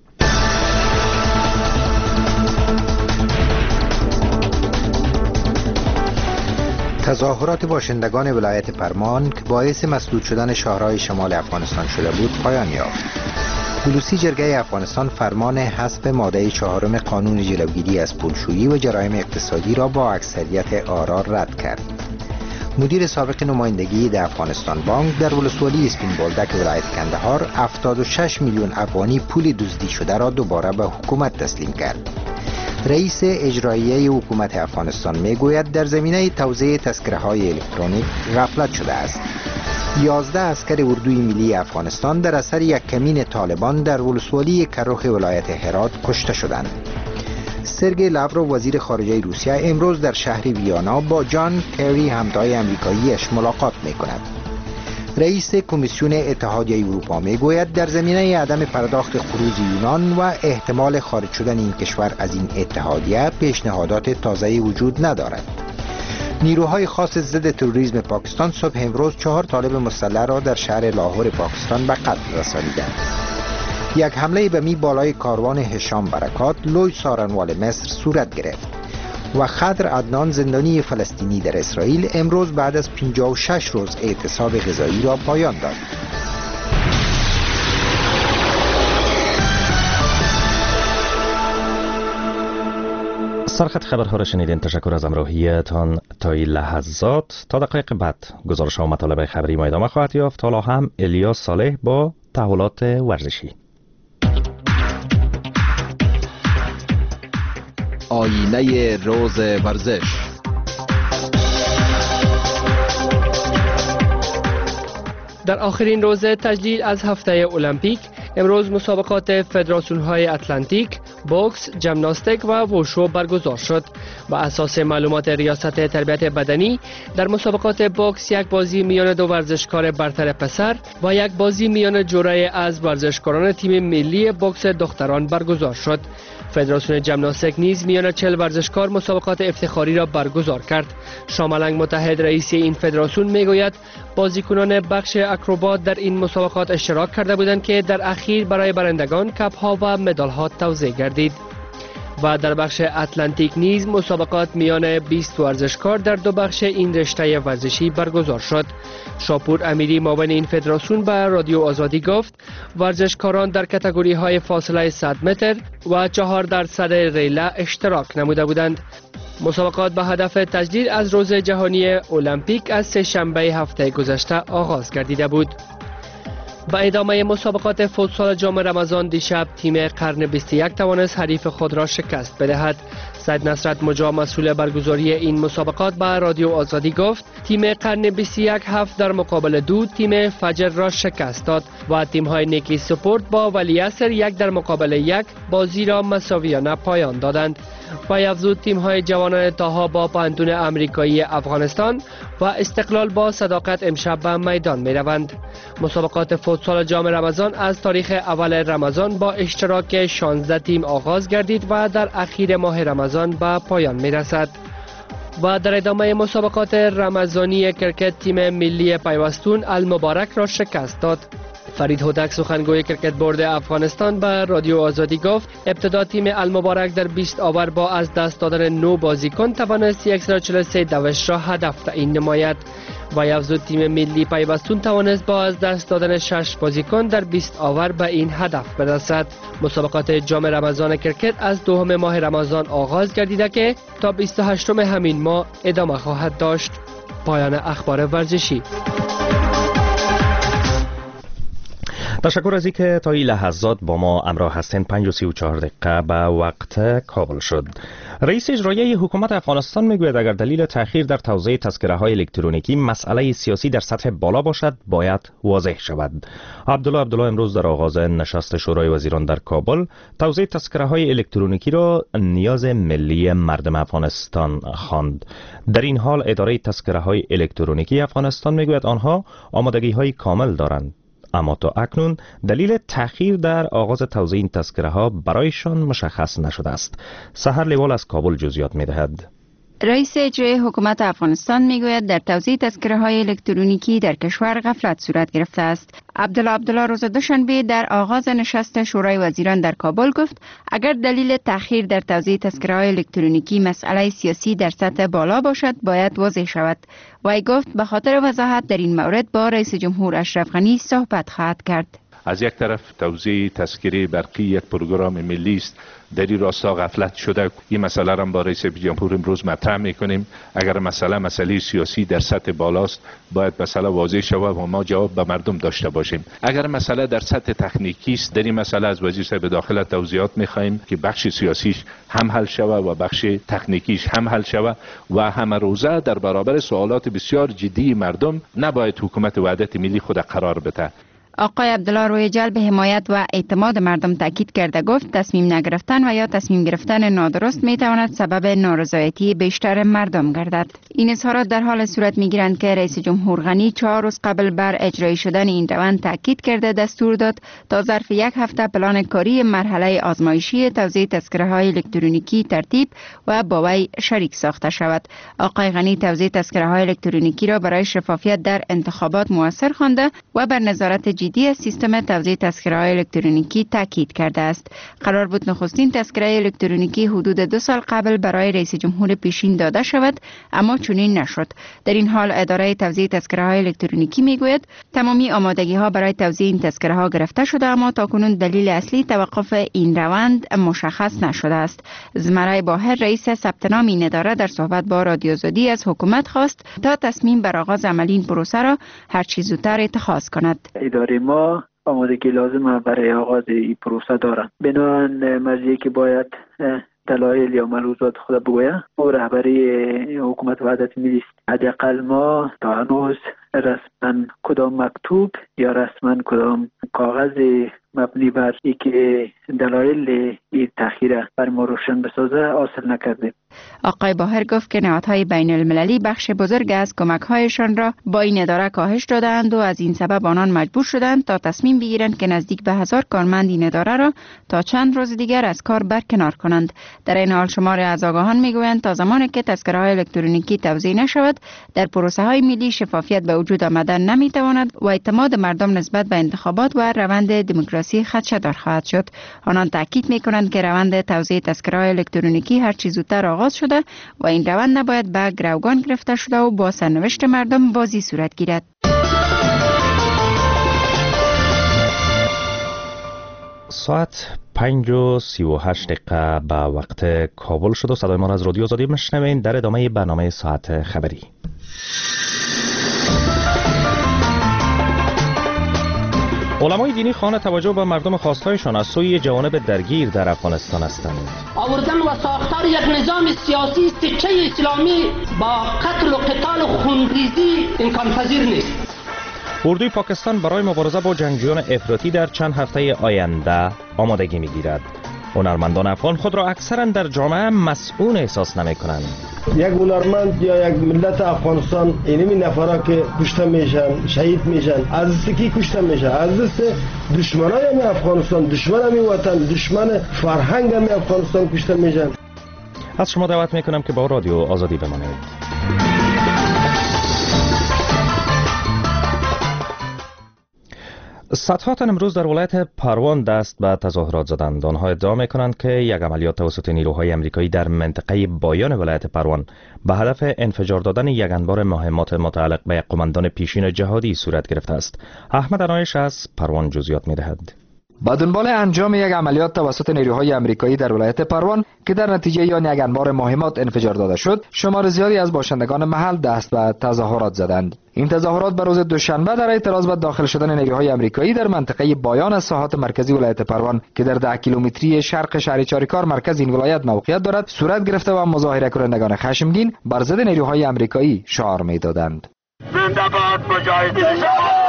تظاهرات باشندگان ولایت پرمان که باعث مسدود شدن شهرهای شمال افغانستان شده بود پایان یافت. خلوصی جرگه افغانستان فرمان حذف ماده چهارم قانون جلوگیری از پولشویی و جرایم اقتصادی را با اکثریت آرا رد کرد. مدیر سابق نمایندگی در افغانستان بانک در ولسوالی اسپین بولدک ولایت کندهار هفتاد و شش میلیون افغانی پول دزدی شده را دوباره به حکومت تسلیم کرد. رئیس اجرایی حکومت افغانستان میگوید در زمینه توزیع تذکره‌های الکترونیک غفلت شده است. یازده عسکر اردوی ملی افغانستان در اثر یک کمین طالبان در ولسوالی کرخ ولایت هرات کشته شدند. سرگئی لاوروف وزیر خارجه روسیه امروز در شهر ویانا با جان کری همتای آمریکاییش ملاقات می‌کند. رئیس کمیسیون اتحادیه اروپا میگوید در زمینه عدم پرداخت خروج یونان و احتمال خارج شدن این کشور از این اتحادیه پیشنهادات تازه‌ای وجود ندارد. نیروهای خاص ضد تروریسم پاکستان صبح امروز چهار طالب مسلح را در شهر لاهور پاکستان به قتل رسانیدند. یک حمله به می بالای کاروان هشام برکات لوی سارنوال مصر صورت گرفت و خضر عدنان زندانی فلسطینی در اسرائیل امروز بعد از پنجاه و شش روز اعتصاب غذایی را پایان داد. سرخط خبرها را شنیدین. تشکر از همراهیتان تا این لحظات. تا دقایق بعد گزارش و مطالب خبری ما ادامه خواهد یافت. حالا هم الیاس صالح با تحولات ورزشی. آینه روز ورزش. در آخرین روز تجلیل از هفته المپیک امروز مسابقات فدراسیون‌های اتلانتیک، بوکس، ژیمناستیک و ووشو برگزار شد. با اساس معلومات ریاست تربیت بدنی در مسابقات بوکس یک بازی میان دو ورزشکار برتر پسر و یک بازی میان جوره از ورزشکاران تیم ملی بوکس دختران برگزار شد. فدراسیون ژیمناستیک نیز میان چهل ورزشکار مسابقات افتخاری را برگزار کرد. شاملنگ متحد رئیس این فدراسیون میگوید بازیکنان بخش اکروبات در این مسابقات اشتراک کرده بودند که در اخیر برای برندگان کپ ها و مدال ها توزیع گردید. و در بخش اتلانتیک نیز مسابقات میان بیست ورزشکار در دو بخش این رشته ورزشی برگزار شد. شاپور امیری معاون این فدراسیون به رادیو آزادی گفت ورزشکاران در کاتگوری های فاصله صد متر و چهار درصد ریله اشتراک نموده بودند. مسابقات به هدف تجلیل از روز جهانی المپیک از سه شنبه هفته گذشته آغاز گردیده بود. با ادامه مسابقات فوتسال جام رمضان دیشب تیم قرن بیست و یک توانست حریف خود را شکست بدهد. سید نصرت مجا مسئول برگزاری این مسابقات به رادیو آزادی گفت تیم قرن بیست و یک هفت در مقابل دو تیم فجر را شکست داد و تیم های نیکی سپورت با ولیعصر یک در مقابل یک بازی را مساویانه پایان دادند. و افزود تیم های جوانان تاها با پانتون امریکایی افغانستان و استقلال با صداقت امشب به میدان می روند. مسابقات فوتسال جام رمضان از تاریخ اول رمضان با اشتراک شانزده تیم آغاز گردید و در اخیر ماه رمضان به پایان می رسد. و در ادامه مسابقات رمضانی کرکت تیم ملی پیوستون المبارک را شکست داد. فرید هودک سخنگوی کرکت برد افغانستان به رادیو آزادی گفت ابتدا تیم المبارک در بیست آور با از دست دادن نو بازیکن توانست صد و چهل و سه دوش را هدف تعیین نماید و افزود تیم ملی پیوستون توانست با از دست دادن شش بازیکن در بیست آور به این هدف برسد. مسابقات جام رمضان کرکت از دوم ماه رمضان آغاز گردیده که تا بیست و هشتم همین ماه ادامه خواهد داشت. پایان اخبار ورزشی. تشکر از اینکه تا این لحظات با ما همراه هستین. پنج و سی و چهار دقیقه به وقت کابل شد. رئیس اجرایی حکومت افغانستان میگوید اگر دلیل تأخیر در توزیع تذکره های الکترونیکی مسئله سیاسی در سطح بالا باشد باید واضح شود. عبدالله عبدالله امروز در آغاز نشست شورای وزیران در کابل توزیع تذکره های الکترونیکی را نیاز ملی مردم افغانستان خواند. در این حال اداره تذکره های الکترونیکی افغانستان میگوید آنها آمادگی های کامل دارند. اما تا اکنون دلیل تأخیر در آغاز توزیع این تذکره ها برایشان مشخص نشده است. سحر لیوال از کابل جزئیات می‌دهد. رئیس اجرایی حکومت افغانستان میگوید در توزیع تذکره های الکترونیکی در کشور غفلت صورت گرفته است. عبدالله عبدالله روز دوشنبه در آغاز نشست شورای وزیران در کابل گفت اگر دلیل تأخیر در توزیع تذکره های الکترونیکی مسئله سیاسی در سطح بالا باشد باید واضح شود. وی گفت به خاطر وضاحت در این مورد با رئیس جمهور اشرف غنی صحبت خواهد کرد. از یک طرف توزیع تذکره برقی یک پروگرام ملی است، در این راستا غفلت شده. این مسئله را با رئیس جمهور امروز مطرح میکنیم. اگر مسئله مسئله سیاسی در سطح بالاست باید مسئله واضح شود و ما جواب به مردم داشته باشیم. اگر مسئله در سطح تکنیکی است، در این مسئله از وزیر صاحب داخله توضیحات میخواهیم که بخش سیاسیش هم حل شود و بخش تکنیکیش هم حل شود و همه روزه در برابر سوالات بسیار جدی مردم نباید حکومت وحدت ملی خود قرار بده. آقای عبدالله روی جلب حمایت و اعتماد مردم تاکید کرده گفت تصمیم نگرفتن و یا تصمیم گرفتن نادرست می تواند سبب نارضایتی بیشتر مردم گردد. این اظهارات در حال صورت می گیرند که رئیس جمهور غنی چهار روز قبل بر اجرایی شدن این روند تاکید کرده دستور داد تا ظرف یک هفته پلان کاری مرحله آزمایشی توزیع تذکره های الکترونیکی ترتیب و با وی شریک ساخته شود. آقای غنی توزیع تذکره های الکترونیکی را برای شفافیت در انتخابات مؤثر خوانده و بر نظارت جدی سیستم توزیع تذکره های الکترونیکی تاکید کرده است. قرار بود نخستین تذکره الکترونیکی حدود دو سال قبل برای رئیس جمهور پیشین داده شود، اما چنین نشد. در این حال اداره توزیع تذکره های الکترونیکی میگوید تمامی آمادگی ها برای توزیع این تذکره ها گرفته شده، اما تاکنون دلیل اصلی توقف این روند مشخص نشده است. زمره باهر رئیس ثبت نام این اداره در صحبت با رادیو آزادی از حکومت خواست تا تصمیم بر آغاز عمل این پروسه را هر چه زودتر اتخاذ کند. اداره ما آمادگی لازم برای آغاز این پروسه دارند. بنابراین مرجعی که باید دلایل یا ملحوظات خود بگوید او رهبری حکومت وحدت ملی است. حداقل ما تا هنوز رسما کدام مکتوب یا رسما کدام کاغذ مبنی بر اینکه دلایل این تأخیر بر ما روشن بسازه حاصل نکردیم. آقای باهر گفت که نهادهای بین المللی بخش بزرگ از کمک‌هایشان را با این اداره کاهش دادند و از این سبب آنان مجبور شدند تا تصمیم بگیرند که نزدیک به هزار کارمند این اداره را تا چند روز دیگر از کار برکنار کنند. در این حال شمار از آگاهان میگویند تا زمانی که تذکره‌های الکترونیکی توزیع نشود در پروسه‌های ملی شفافیت به وجود آمدن نمیتواند و اعتماد مردم نسبت به انتخابات و روند دموکراسی خدشه‌دار خواهد شد. آنان تاکید میکنند که روند توزیع تذکره‌های الکترونیکی هر چه زودتر آغاز شده و این روند نباید به گروگان گرفته شده و با سرنوشت مردم بازی صورت گیرد. ساعت پنج و سی و هشت دقیقه به وقت کابل شد و صدای ما از رادیو آزادی میشنوین در ادامه برنامه ساعت خبری. علمای دینی خواهان توجه به مردم خواستهایشان از سوی جوانب درگیر در افغانستان هستند. آوردن و ساختار یک نظام سیاسی سچه اسلامی با قتل و قتال و خونریزی امکان پذیر نیست. اردوی پاکستان برای مبارزه با جنگجویان افراطی در چند هفته آینده آمادگی می‌گیرد. هنرمندان افغان خود را اکثرا در جامعه مسئول احساس نمی‌کنند. یک هنرمند یا یک ملت افغانستان اینمی نفرا که کشته میشن، شهید میشن، از دست کی کشته میشن؟ از دست دشمنای هم افغانستان، دشمن هم وطن، دشمن فرهنگ هم افغانستان کشته میشن. از شما دعوت میکنم که با رادیو آزادی بمانید. صدها تن امروز در ولایت پروان دست به تظاهرات زدند. آنها ادعا میکنند که یک عملیات توسط نیروهای امریکایی در منطقه بایان ولایت پروان به هدف انفجار دادن یک انبار مهمات متعلق به یک قماندان پیشین جهادی صورت گرفته است. احمد انایش از پروان جزئیات میدهد. با دنبال انجام یک عملیات توسط نیروهای امریکایی در ولایت پروان که در نتیجه آن یک انبار مهمات انفجار داده شد، شمار زیادی از باشندگان محل دست به تظاهرات زدند. این تظاهرات بر روز دوشنبه در اعتراض به داخل شدن نیروهای امریکایی در منطقه بایان از ساحات مرکزی ولایت پروان که در ده کیلومتری شرق شهر چاریکار مرکز این ولایت موقعیت دارد صورت گرفته و مظاهره کنندگان خشمگین بر ضد نیروهای امریکایی شعار می‌دادند. زنده باد مجاهدین شما!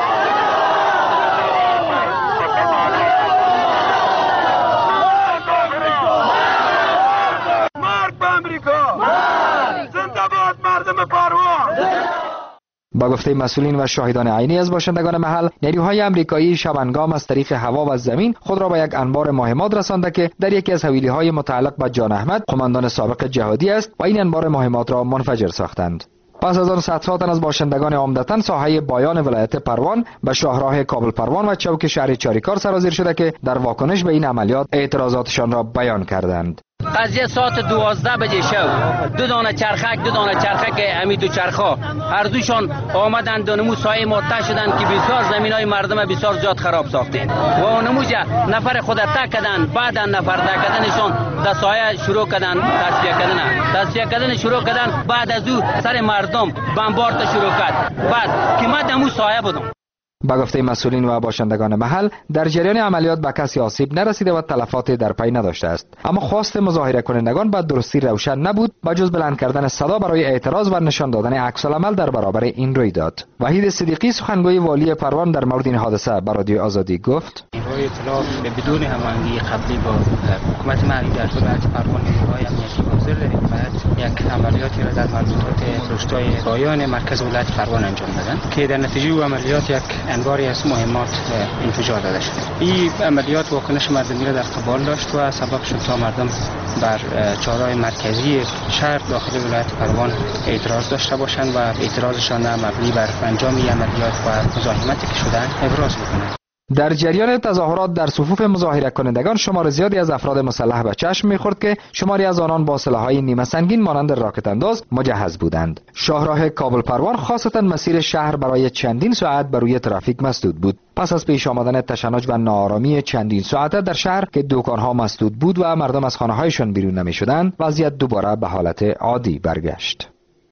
با گفته مسئولین و شاهدان عینی از باشندگان محل، نیروهای آمریکایی شبانگام از طریق هوا و زمین خود را به یک انبار مهمات رسانده که در یکی از حویلی‌های متعلق به جان احمد، قماندان سابق جهادی است و این انبار مهمات را منفجر ساختند. پس از آن صدها تن از باشندگان عمدتاً ساحه بایان ولایت پروان به شاهراه کابل پروان و چوک شهر چاریکار سرازیر شده که در واکنش به این عملیات اعتراضاتشان را بیان کردند. قضیه ساعت دوازده بجه شب دو دانه چرخک دو دانه چرخک امی دو چرخا هر دوشان آمدند و نمو سایه ماته شدند که بسیار زمینای مردم بسیار زیاد خراب ساختند و نموجه نفر خود تک کردن، بعد نفر تک کردنشان در سایه شروع کردن تصفیه کردن تصفیه کردن شروع کردن. بعد از او سر مردم بمبارد شروع کرد. بعد که من نمو سایه بودم. با گفته مسئولین و باشندگان محل، در جریان عملیات به کسی آسیب نرسیده و تلفاتی در پی نداشته است، اما خواست مظاهره کنندگان به درستی روشن نبود با جز بلند کردن صدا برای اعتراض و نشان دادن عکس العمل در برابر این رویداد. وحید صدیقی سخنگوی والی پروان در مورد این حادثه به رادیو آزادی گفت: نیروهای اطلاع بدون هماهنگی قبلی با حکومت محلی در ولایت پروان نیروهای امنیتی حاضر داریم. بعد یک عملیاتی را در مربوطات روستای پایان مرکز ولایت پروان انجام دادند که در نتیجه عملیات یک انباری از مهمات انفجار داده شد. این عملیات واکنش مردمی را در قبال داشت و سبب شد تا مردم بر چهارراه مرکزی شهر داخل ولایت پروان اعتراض داشته باشند و اعتراضشان مبنی بر انجام این عملیات و مزاحمتی که شدند ابراز بکنند. در جریان تظاهرات در صفوف مظاهره کنندگان شمار زیادی از افراد مسلح به چشم می‌خورد که شماری از آنان با سلاح‌های نیمه سنگین مانند راکت انداز مجهز بودند. شاهراه کابل پروان خاصتا مسیر شهر برای چندین ساعت بر روی ترافیک مسدود بود. پس از پیش آمدن تشنج و ناآرامی چندین ساعته در شهر که دکان‌ها مسدود بود و مردم از خانه‌هایشان بیرون نمی‌شدند، وضعیت دوباره به حالت عادی برگشت.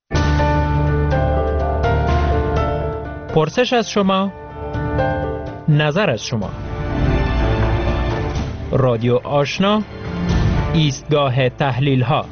پرسش از شما، نظر از شما. رادیو آشنا، ایستگاه تحلیل ها.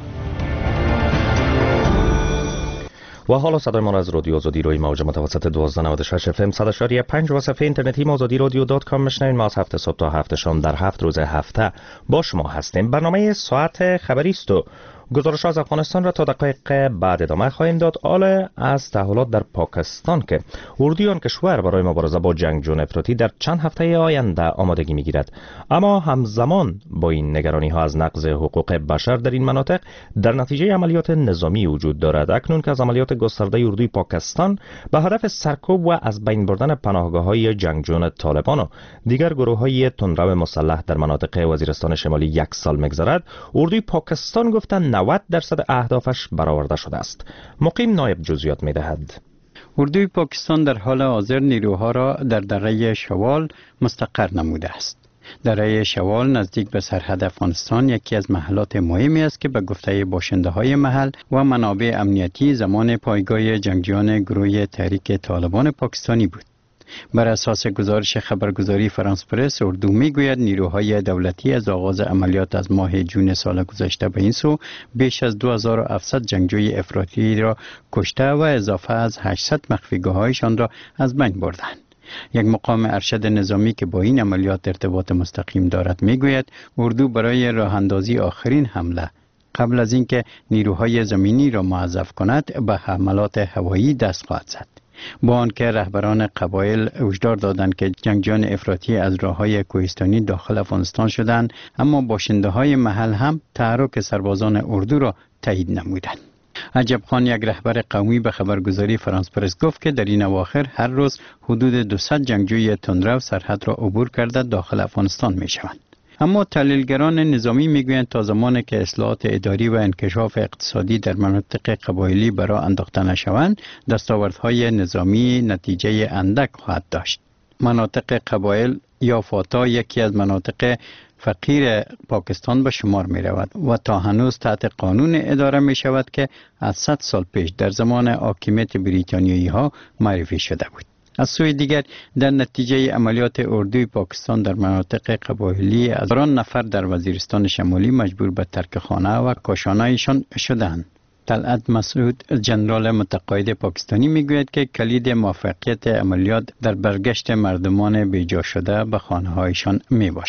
و حالا صدای ما را از رادیو آزادی روی موج متوسط دوازده نود و شش اف ام صد و شش دهم پنج و صفحه اینترنتی آزادی رادیو دات کام میشنوید. ما از هفت صبح تا هفت شام در هفت روز هفته با شما هستیم. برنامه ساعت خبری است و گزارش از افغانستان را تا دقایق بعد ادامه خواهیم داد. حالا از تحولات در پاکستان که اردوی آن کشور برای مبارزه با جنگجویان افراطی در چند هفته آینده آمادگی میگیرد، اما همزمان با این نگرانی ها از نقض حقوق بشر در این مناطق در نتیجه عملیات نظامی وجود دارد. اکنون که از عملیات گسترده اردوی پاکستان به هدف سرکوب و از بین بردن پناهگاه های جنگجویان طالبان و دیگر گروه های تندرو مسلح در مناطق وزیرستان شمالی یک سال میگذرد، اردوی پاکستان گفتند نود درصد اهدافش برآورده شده است. مقیم نایب جزئیات می‌دهد. اردوی پاکستان در حال حاضر نیروها را در دره شوال مستقر نموده است. دره شوال نزدیک به سرحد افغانستان یکی از محلات مهمی است که به گفته باشنده های محل و منابع امنیتی زمان پایگاه جنگجویان گروه تحریک طالبان پاکستانی بود. بر اساس گزارش خبرگزاری فرانس پرس، اردو میگوید نیروهای دولتی از آغاز عملیات از ماه جون سال گذشته به این سو بیش از دو هزار و هفتصد جنگجوی افراطی را کشته و اضافه از هشتصد مخفیگاه‌هایشان را از بین بردند. یک مقام ارشد نظامی که با این عملیات ارتباط مستقیم دارد میگوید اردو برای راه اندازی آخرین حمله قبل از اینکه نیروهای زمینی را موظف کند به حملات هوایی دست خواهد زد. با آنکه رهبران قبایل هشدار دادند که جنگجویان افراطی از راههای کوهستانی داخل افغانستان شدند، اما باشنده های محل هم تحرک سربازان اردو را تایید نمودند. عجب خان، یک رهبر قومی، به خبرگزاری فرانس پرس گفت که در این اواخر هر روز حدود دویست جنگجوی تندرو سرحد را عبور کرده داخل افغانستان می شوند. اما تحلیلگران نظامی میگویند تا زمانی که اصلاحات اداری و انکشاف اقتصادی در مناطق قبایلی برای انداخته نشوند، دستاوردهای نظامی نتیجه اندک خواهد داشت. مناطق قبایل یا فاتا یکی از مناطق فقیر پاکستان به شمار می رود و تا هنوز تحت قانون اداره می شود که از صد سال پیش در زمان حاکمیت بریتانیایی ها معرفی شده بود. از سوی دیگر در نتیجه عملیات اردوی پاکستان در مناطق قبایلی هزاران نفر در وزیرستان شمالی مجبور به ترک خانه و کاشانه‌ایشان شدند. طلعت مسعود، ژنرال متقاعد پاکستانی، میگوید که کلید موفقیت عملیات در برگشت مردمان بیجا شده به خانه‌هایشان می باشد.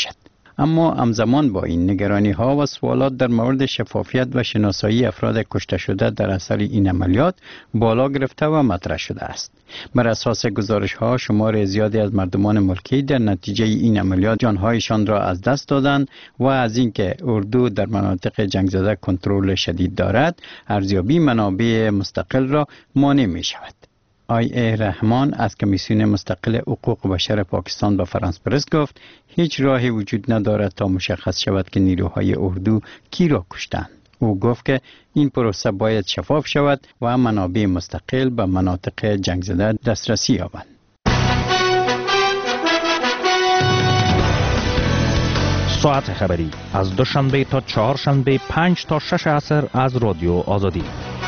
اما همزمان با این نگرانی ها و سوالات در مورد شفافیت و شناسایی افراد کشته شده در اثر این عملیات بالا گرفته و مطرح شده است. بر اساس گزارش ها شمار زیادی از مردمان ملکی در نتیجه این عملیات جانهایشان را از دست دادند و از اینکه اردو در مناطق جنگ زده کنترل شدید دارد، ارزیابی منابع مستقل را مانع می شود. آی ای رحمان از کمیسیون مستقل حقوق بشر پاکستان با فرانس پرس گفت هیچ راهی وجود ندارد تا مشخص شود که نیروهای اردو کی را کشتند. او گفت که این پروسه باید شفاف شود و منابع مستقل به مناطق جنگ زده دسترسی یابند. ساعت خبری از دوشنبه تا چهارشنبه پنج تا شش عصر از رادیو آزادی.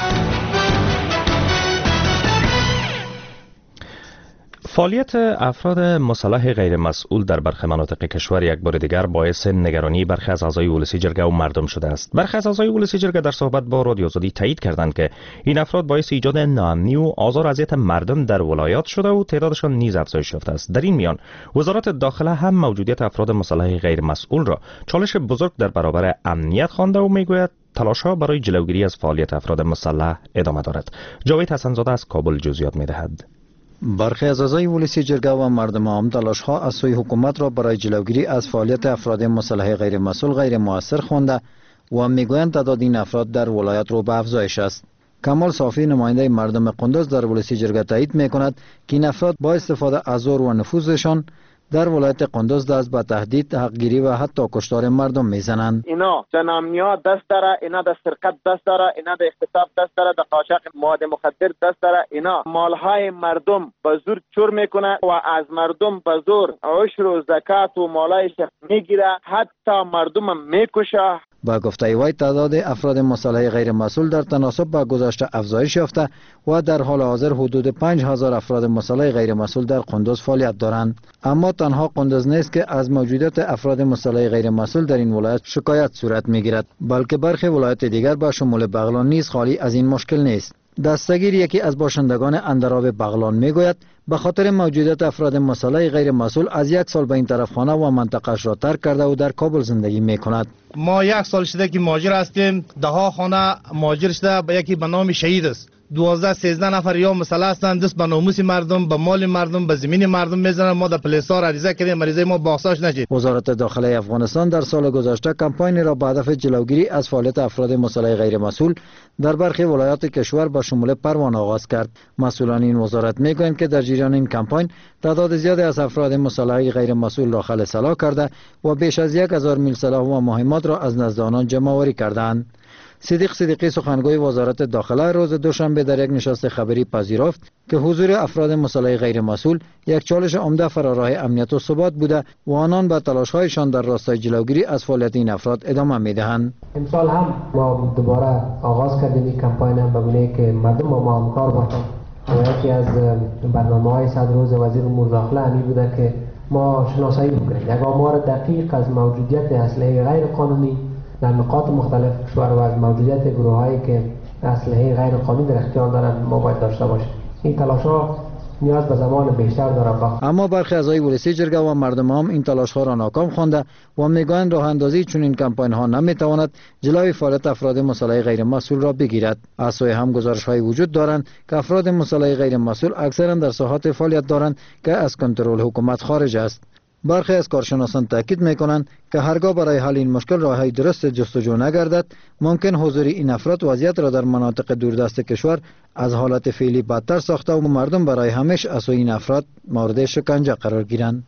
فعالیت افراد مسلح غیر مسئول در برخی مناطق کشور یک بار دیگر باعث نگرانی برخی از اعضای ولسی جرگه و مردم شده است. برخی از اعضای ولسی جرگه در صحبت با رادیو آزادی تایید کردند که این افراد باعث ایجاد ناامنی و آزار و اذیت مردم در ولایات شده و تعدادشان نیز افزایش یافته است. در این میان وزارت داخله هم موجودیت افراد مسلح غیر مسئول را چالش بزرگ در برابر امنیت خوانده و میگوید تلاش‌ها برای جلوگیری از فعالیت افراد مسلح ادامه دارد. جاوید حسن‌زاده از کابل جزئیات می‌دهد. برخی از اعضای ولسی جرگه و مردم عام تلاش‌ها از سوی حکومت را برای جلوگیری از فعالیت افراد مسلح غیر مسئول غیر مؤثر خوانده و میگویند تعداد این افراد در ولایت رو به افزایش است. کمال صافی نماینده مردم قندوز در ولسی جرگه تایید میکند که این افراد با استفاده از زور و نفوذشان در ولایت قندوز دست به تهدید، حقگیری و حتی کشتار مردم میزنند. اینا جنامنیا دست داره، اینا در سرقت دست داره، اینا در اغتصاب دست داره، در قاچاق مواد مخدر دست داره. اینا مالهای مردم به زور چور میکنه و از مردم به زور عشر و زکات و مالایش میگیره، حتی مردم میکشه. با گفته وی تعداد افراد مسلح غیر مسئول در تناسب با گذشته افزایش یافته و در حال حاضر حدود پنج هزار افراد مسلح غیر مسئول در قندوز فعالیت دارند. اما تنها قندوز نیست که از موجودیت افراد مسلح غیر مسئول در این ولایت شکایت صورت میگیرد، بلکه برخی ولایت دیگر با شمول بغلان نیز خالی از این مشکل نیست. دستگیر یکی از باشندگان اندراب بغلان میگوید به خاطر موجودیت افراد مسلح غیر مسئول از یک سال به این طرف خانه و منطقه‌اش را ترک کرده و در کابل زندگی میکند. ما یک سال شده که مهاجر هستیم، ده ها خانه مهاجر شده به یکی به نام شهید است. دوازده سیزده نفر یا مسلح هستند، دست به ناموس مردم، به مال مردم، به زمین مردم میزنند. ما در پلیسار عریضه کردیم مریضه ما بازداشت نشد. وزارت داخله افغانستان در سال گذشته کمپاین را به هدف جلوگیری از فعالیت افراد مسلح غیر مسئول در برخی ولایات کشور با شمول پروان آغاز کرد. مسئولان این وزارت میگویند که در جریان این کمپاین تعداد زیادی از افراد مسلح غیر مسئول را خلع سلاح کرده و بیش از یک هزار میل سلاح و مهمات را از نزد آنان جمع آوری کردند. صدیق صدیقی سخنگوی وزارت داخله روز دوشنبه در یک نشست خبری پذیرفت که حضور افراد مسلح غیر مسئول یک چالش عمده فراراه امنیت و ثبات بوده و آنان به تلاش‌هایشان در راستای جلوگیری از فعالیت این افراد ادامه می‌دهند. امسال هم ما دوباره آغاز کردیم این کمپاین هم ببینیم که مردم با ما همکار باشند. یکی از برنامه‌های صد روز وزیر امور داخله همین بوده که ما شناسایی بکنیم، یک آمار دقیق از موجودیت اسلحه غیر قانونی در نقاط مختلف کشور و از موجودیت گروه‌هایی که اسلحه غیر قانونی در اختیار دارند ما باید داشته باشیم. این تلاش‌ها نیاز به زمان بیشتر دارد. اما برخی اعضای ولسی جرگه و مردم عام این تلاش‌ها را ناکام خوانده و میگویند راه اندازی چون این کمپاین‌ها نمیتواند جلوی فعالیت افراد مسلح غیر مسئول را بگیرد. از سوی هم گزارش‌های وجود دارند که افراد مسلح غیر مسئول اکثرا در ساحات فعالیت دارند که از کنترل حکومت خارج است. برخی از کارشناسان تاکید میکنند که هرگاه برای حل این مشکل راهی درست جستجو نگردد ممکن حضور این افراد وضعیت را در مناطق دوردست کشور از حالت فعلی بدتر ساخته و مردم برای همیشه از این افراد مورد شکنجه قرار گیرند.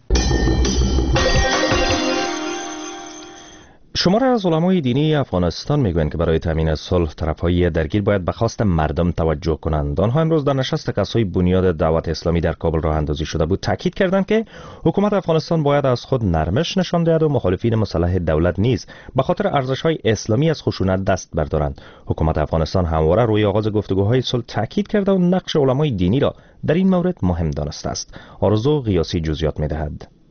شماره از علمای دینی افغانستان میگویند که برای تامین صلح طرفهای درگیر باید به خواست مردم توجه کنند. آنها امروز در نشست کسای بنیاد دعوت اسلامی در کابل راه اندازی شده بود تاکید کردند که حکومت افغانستان باید از خود نرمش نشان دهد و مخالفین مسلح دولت نیز به خاطر ارزش‌های اسلامی از خشونت دست بردارند. حکومت افغانستان همواره روی آغاز گفتگوهای صلح تاکید کرده و نقش علمای دینی را در این مورد مهم دانسته است. آرزو قیاسی جزئیات می‌دهد.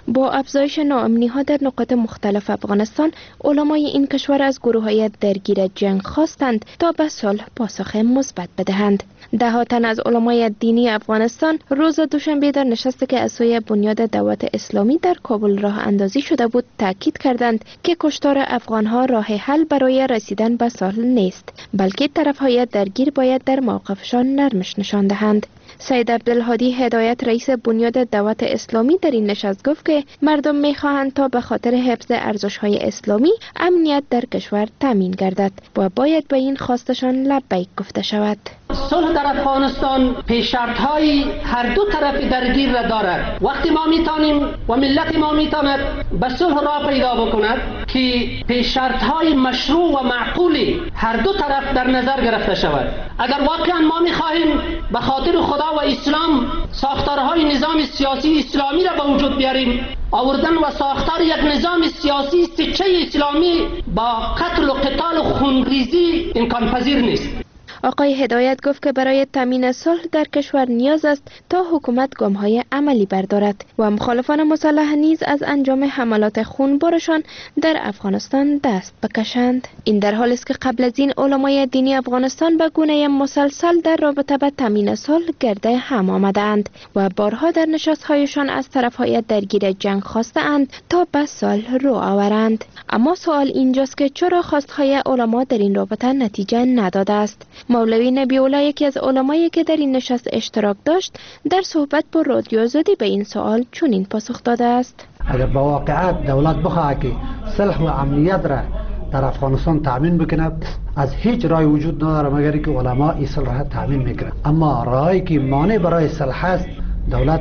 با افزایش ناامنی ها در نقاط مختلف افغانستان، علمای این کشور از گروه‌های درگیر جنگ خواستند تا به صلح پاسخ مثبت بدهند. ده ها تن از علمای دینی افغانستان روز دوشنبه در نشستی که از سوی بنیاد دعوت اسلامی در کابل راه اندازی شده بود تاکید کردند که کشتار افغانها راه حل برای رسیدن به صلح نیست، بلکه طرف‌های درگیر باید در موقفشان نرمش نشان دهند. سید عبدالهادی هدایت رئیس بنیاد دعوت اسلامی در این نشست گفت که مردم می‌خواهند تا به خاطر حفظ ارزش‌های اسلامی امنیت در کشور تامین گردد و باید به این خواستشان لبیک گفته شود. صلح در افغانستان پیش شرط‌های هر دو طرف درگیر را دارد. وقتی ما می‌توانیم و ملت ما می‌تواند به صلح را پیدا بکند که پیش شرط‌های مشروع و معقولی هر دو طرف در نظر گرفته شود. اگر واقعا ما می‌خواهیم به خاطر خدا و اسلام ساختارهای نظام سیاسی اسلامی را به وجود بیاریم، آوردن و ساختار یک نظام سیاسی سچه اسلامی با قتل و قتال و خونریزی امکان پذیر نیست. آقای هدایت گفت که برای تامین صلح در کشور نیاز است تا حکومت گام‌های عملی بردارد و مخالفان مسلح نیز از انجام حملات خونبارشان در افغانستان دست بکشند. این در حالی است که قبل از این علمای دینی افغانستان به گونه مسلسل در رابطه با تامین صلح گرده هم آمدند و بارها در نشست‌هایشان از طرف‌های درگیر جنگ خواستند تا به صلح رو آورند. اما سوال اینجاست که چرا خواست‌های علما در این رابطه نتیجه نداده است؟ مولوی نبی الله، یکی از علمایی که در این نشست اشتراک داشت، در صحبت با رادیو آزادی به این سوال چنین پاسخ داده است: اگر با واقعیت دولت بخواهد که صلح و امنیت را در افغانستان تامین بکند، از هیچ راه وجود نداره مگر که علما این صلح را تامین میکنند. اما راهی که مانع برای صلح است، دولت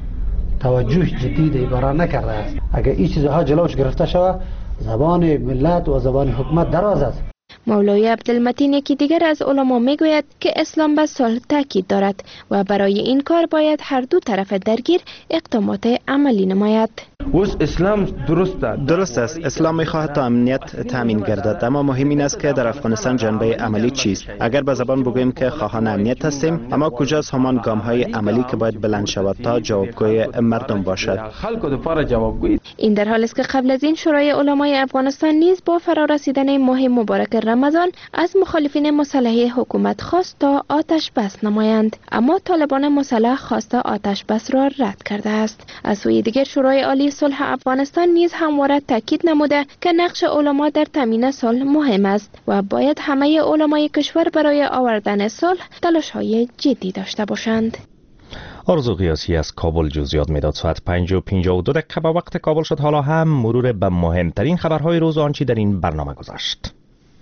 توجه جدی به بارا نکرده است. اگر این چیزها جلوش گرفته شود، زبان ملت و زبان حکومت دراز است. مولوی عبدالمتین یکی دیگر از علما میگوید که اسلام به صلح تاکید دارد و برای این کار باید هر دو طرف درگیر اقدامات عملی نماید. اسلام درست درست است. اسلام می‌خواهد تا امنیت تامین گردد، اما مهم این است که در افغانستان جنبه عملی چیست. اگر به زبان بگوییم که خواهان امنیت هستیم، اما کجاست همان گام‌های عملی که باید بلند شود تا جوابگوی مردم باشد؟ این در حالی است که قبل از این شورای علمای افغانستان نیز با فرارسیدن ماه مبارک رمضان از مخالفین مسلح حکومت خواست تا آتش بس نمایند، اما طالبان مسلح خواست آتش بس را رد کرده است. از سوی دیگر شورای عالی صلح افغانستان نیز همواره تاکید نموده که نقش علما در تامین صلح مهم است و باید همه علمای کشور برای آوردن صلح تلاش‌های جدی داشته باشند. آرزو قیاسی از کابل جزئیات میداد. ساعت پنج و پنجاه و دو دقیقه به وقت کابل شد. حالا هم مرور به مهمترین خبرهای روز آنچه در این برنامه گذشت.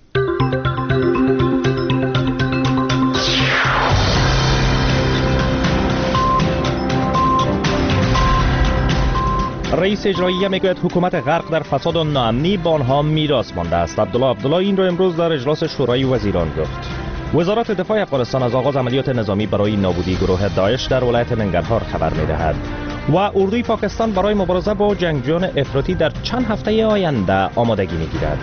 رئیس اجراییه میگوید حکومت غرق در فساد و ناامنی با آنها میراث مانده است. عبدالله عبدالله این را امروز در اجلاس شورای وزیران گفت. وزارت دفاع افغانستان از آغاز عملیات نظامی برای نابودی گروه داعش در ولایت ننگرهار خبر میدهد و اردوی پاکستان برای مبارزه با جنگجویان افراطی در چند هفته آینده آمادگی میگیرد.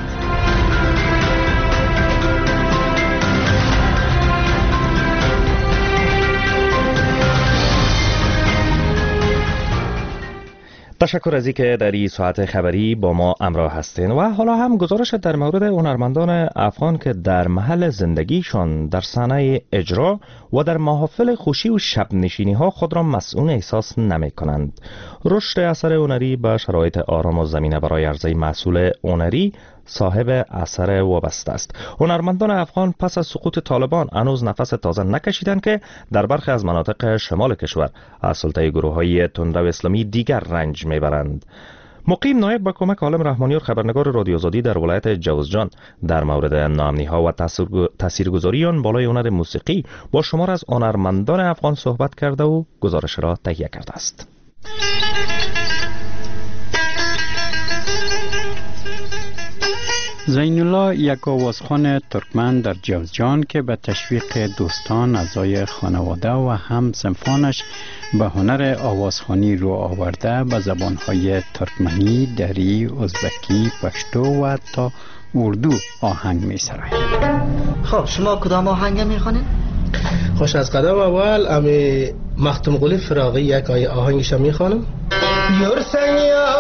تشکر از اینکه در این ساعت خبری با ما همراه هستین و حالا هم گزارش در مورد هنرمندان افغان که در محل زندگیشان در صحنه اجرا و در محافل خوشی و شب نشینی ها خود را مسئول احساس نمی کنند. رشد اثر هنری به شرایط آرام و زمینه برای عرضه محصول هنری صاحب اثر وابسته است. هنرمندان افغان پس از سقوط طالبان هنوز نفس تازه نکشیدند که در برخی از مناطق شمال کشور از سلطه گروه‌های تندرو اسلامی دیگر رنج میبرند. مقیم نایب با کمک عالم رحمانیور خبرنگار رادیو آزادی در ولایت جوزجان در مورد ناامنی‌ها و تاثیرگذاری آن بالای هنر موسیقی با شمار از هنرمندان افغان صحبت کرده و گزارش را تهیه کرده است. زین الله یک آوازخوان ترکمن در جوزجان که به تشویق دوستان اعضای خانواده و هم صنفانش به هنر آوازخوانی رو آورده به زبانهای ترکمنی، دری، ازبکی، پشتو و تا اردو آهنگ می سراید. خب شما کدام آهنگ می خوانید؟ خوش از قدم اول امی مختوم قلی فراغی یک آیه آهنگش می خوانم. یورسنیا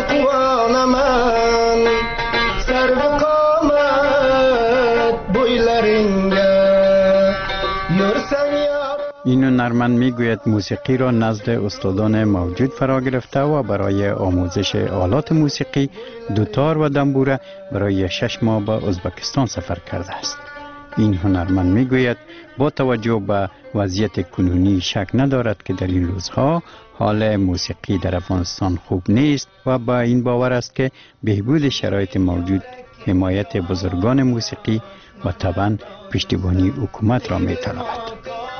اتوان من سر و قامت بویلرینگه این هنرمند میگوید موسیقی را نزد استادان موجود فرا گرفته و برای آموزش آلات موسیقی دوتار و دنبوره برای شش ماه به ازبکستان سفر کرده است. این هنرمند میگوید با توجه به وضعیت کنونی شک ندارد که در این روزها حال موسیقی در افغانستان خوب نیست و با این باور است که بهبود شرایط موجود حمایت بزرگان موسیقی و طبعا پشتیبانی حکومت را می‌طلبد.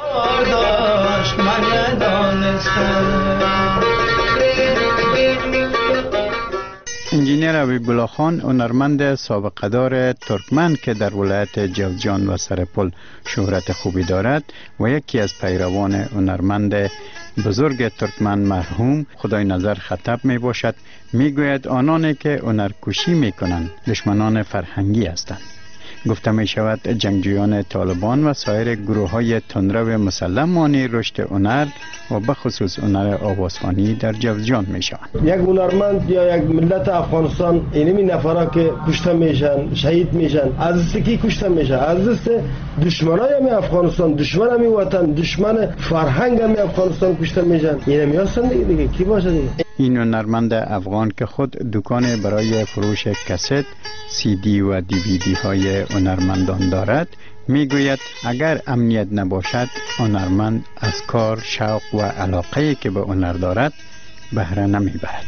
انجینیر حبیب الله خان هنرمند سابقه دار ترکمن که در ولایت جوزجان و سرپل شهرت خوبی دارد و یکی از پیروان هنرمند بزرگ ترکمن مرحوم خدای نظر خطب می باشد، می گوید آنانی که هنرکشی می کنند دشمنان فرهنگی هستند. گفته می شود جنگجویان طالبان و سایر گروه های تندرو مسلح مانع رشد هنر و بخصوص هنر آوازخوانی در جوزجان می شوند. یک هنرمند یا یک ملت افغانستان اینمی نفرا که کشته میشن، شهید میشن، از کی کشته میشن؟ از دست دشمنای می افغانستان، دشمن می وطن، دشمن فرهنگ می افغانستان کشته میشن. اینمی هستن دیگه دیگه کی باشه دیگه؟ این هنرمند افغان که خود دکان برای فروش کست، سی دی و دی وی دی های هنرمندان دارد، میگوید اگر امنیت نباشد هنرمند از کار، شوق و علاقه‌ای که به هنر دارد بهره نمیبرد.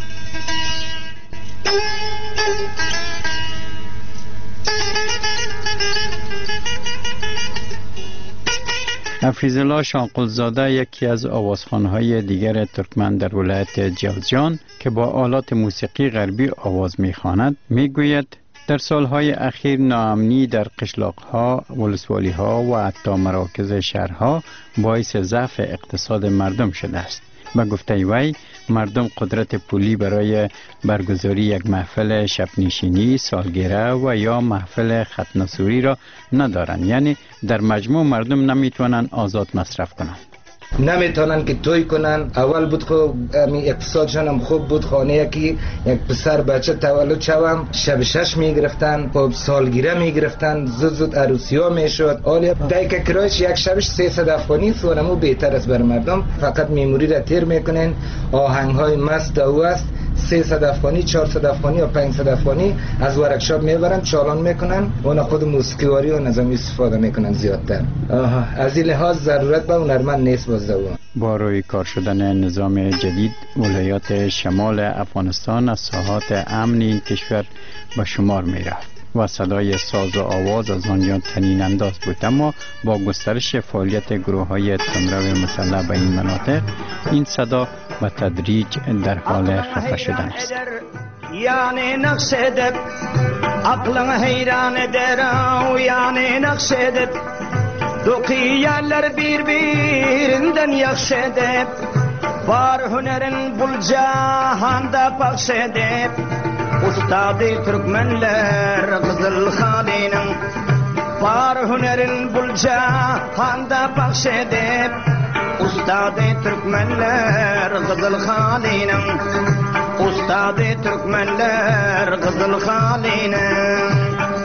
حفیظ الله شانقلزاده یکی از آوازخوان‌های دیگر ترکمن در ولایت جوزجان که با آلات موسیقی غربی آواز می‌خواند میگوید در سالهای اخیر ناامنی در قشلاق‌ها، ولسوالی‌ها و حتی مراکز شهرها باعث ضعف اقتصاد مردم شده است. به گفته وی مردم قدرت پولی برای برگزاری یک محفل شبنشینی، سالگیره و یا محفل ختنه‌سوری را ندارند، یعنی در مجموع مردم نمیتوانند آزاد مصرف کنند. نمیتونن که توی کنن. اول بود خب اقتصادشان هم خوب بود، خانه یکی یک پسر بچه تولد شوم شب شش میگرفتن، خب سالگیره میگرفتن، زود زود عروسی ها میشد. حالا دایک کرایش یک شبش سیصد افغانی سونمو بهتر است بر مردم، فقط میموری را تیر میکنن، آهنگ های مست او است، سیصد افغانی، چهارصد افغانی یا پانصد افغانی از ورکشاپ میبرن، چالان میکنن، اونا خود موسیقیواری و نظامی استفاده میکنن زیادتر. آها، از این لحاظ ضرورت به هنرمند نیست. با روی کار شدن نظام جدید ولایات شمال افغانستان از ساحات امن این کشور به شمار می رفت و صدای ساز و آواز از آنجا طنین انداز بود، اما با گسترش فعالیت گروه های تندرو مسلح به این مناطق این صدا به تدریج در حال خفه شدن است. یعنی نقصدت عقل حیران درو یعنی نقصدت دوقيالر بير بيرندن يخشدب بار هنرن بلجاهان دا بخشدب استادي تركمنلر غزل خالينن بار هنرن بلجاهان دا بخشدب استادي تركمنلر غزل خالينن استادي تركمنلر غزل خالينن.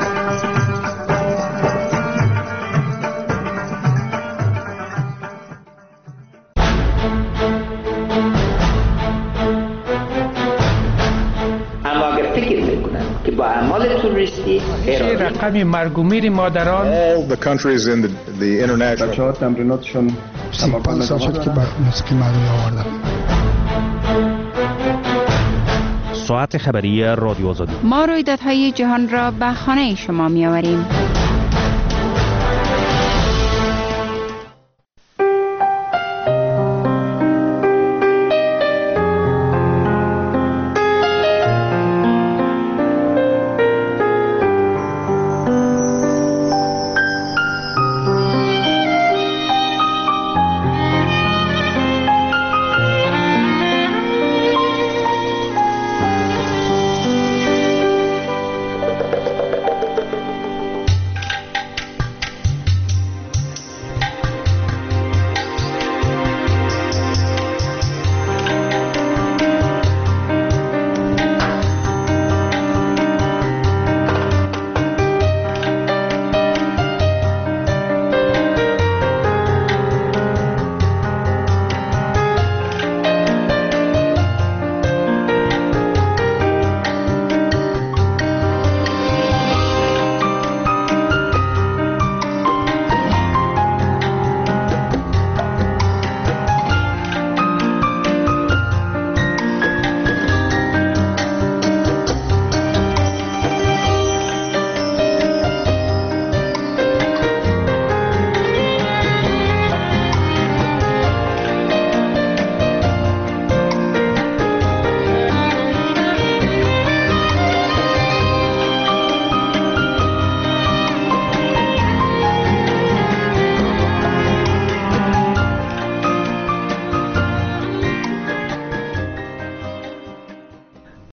با اعمال توریستی رقم مرگ و میر مادران all the countries in the, the international بچه‌ها تمریناتشون پنج سال شد که موسیقی مردمی آوردن. ساعت خبری رادیو آزادی ما رویدادهای جهان را به خانه شما می آوریم.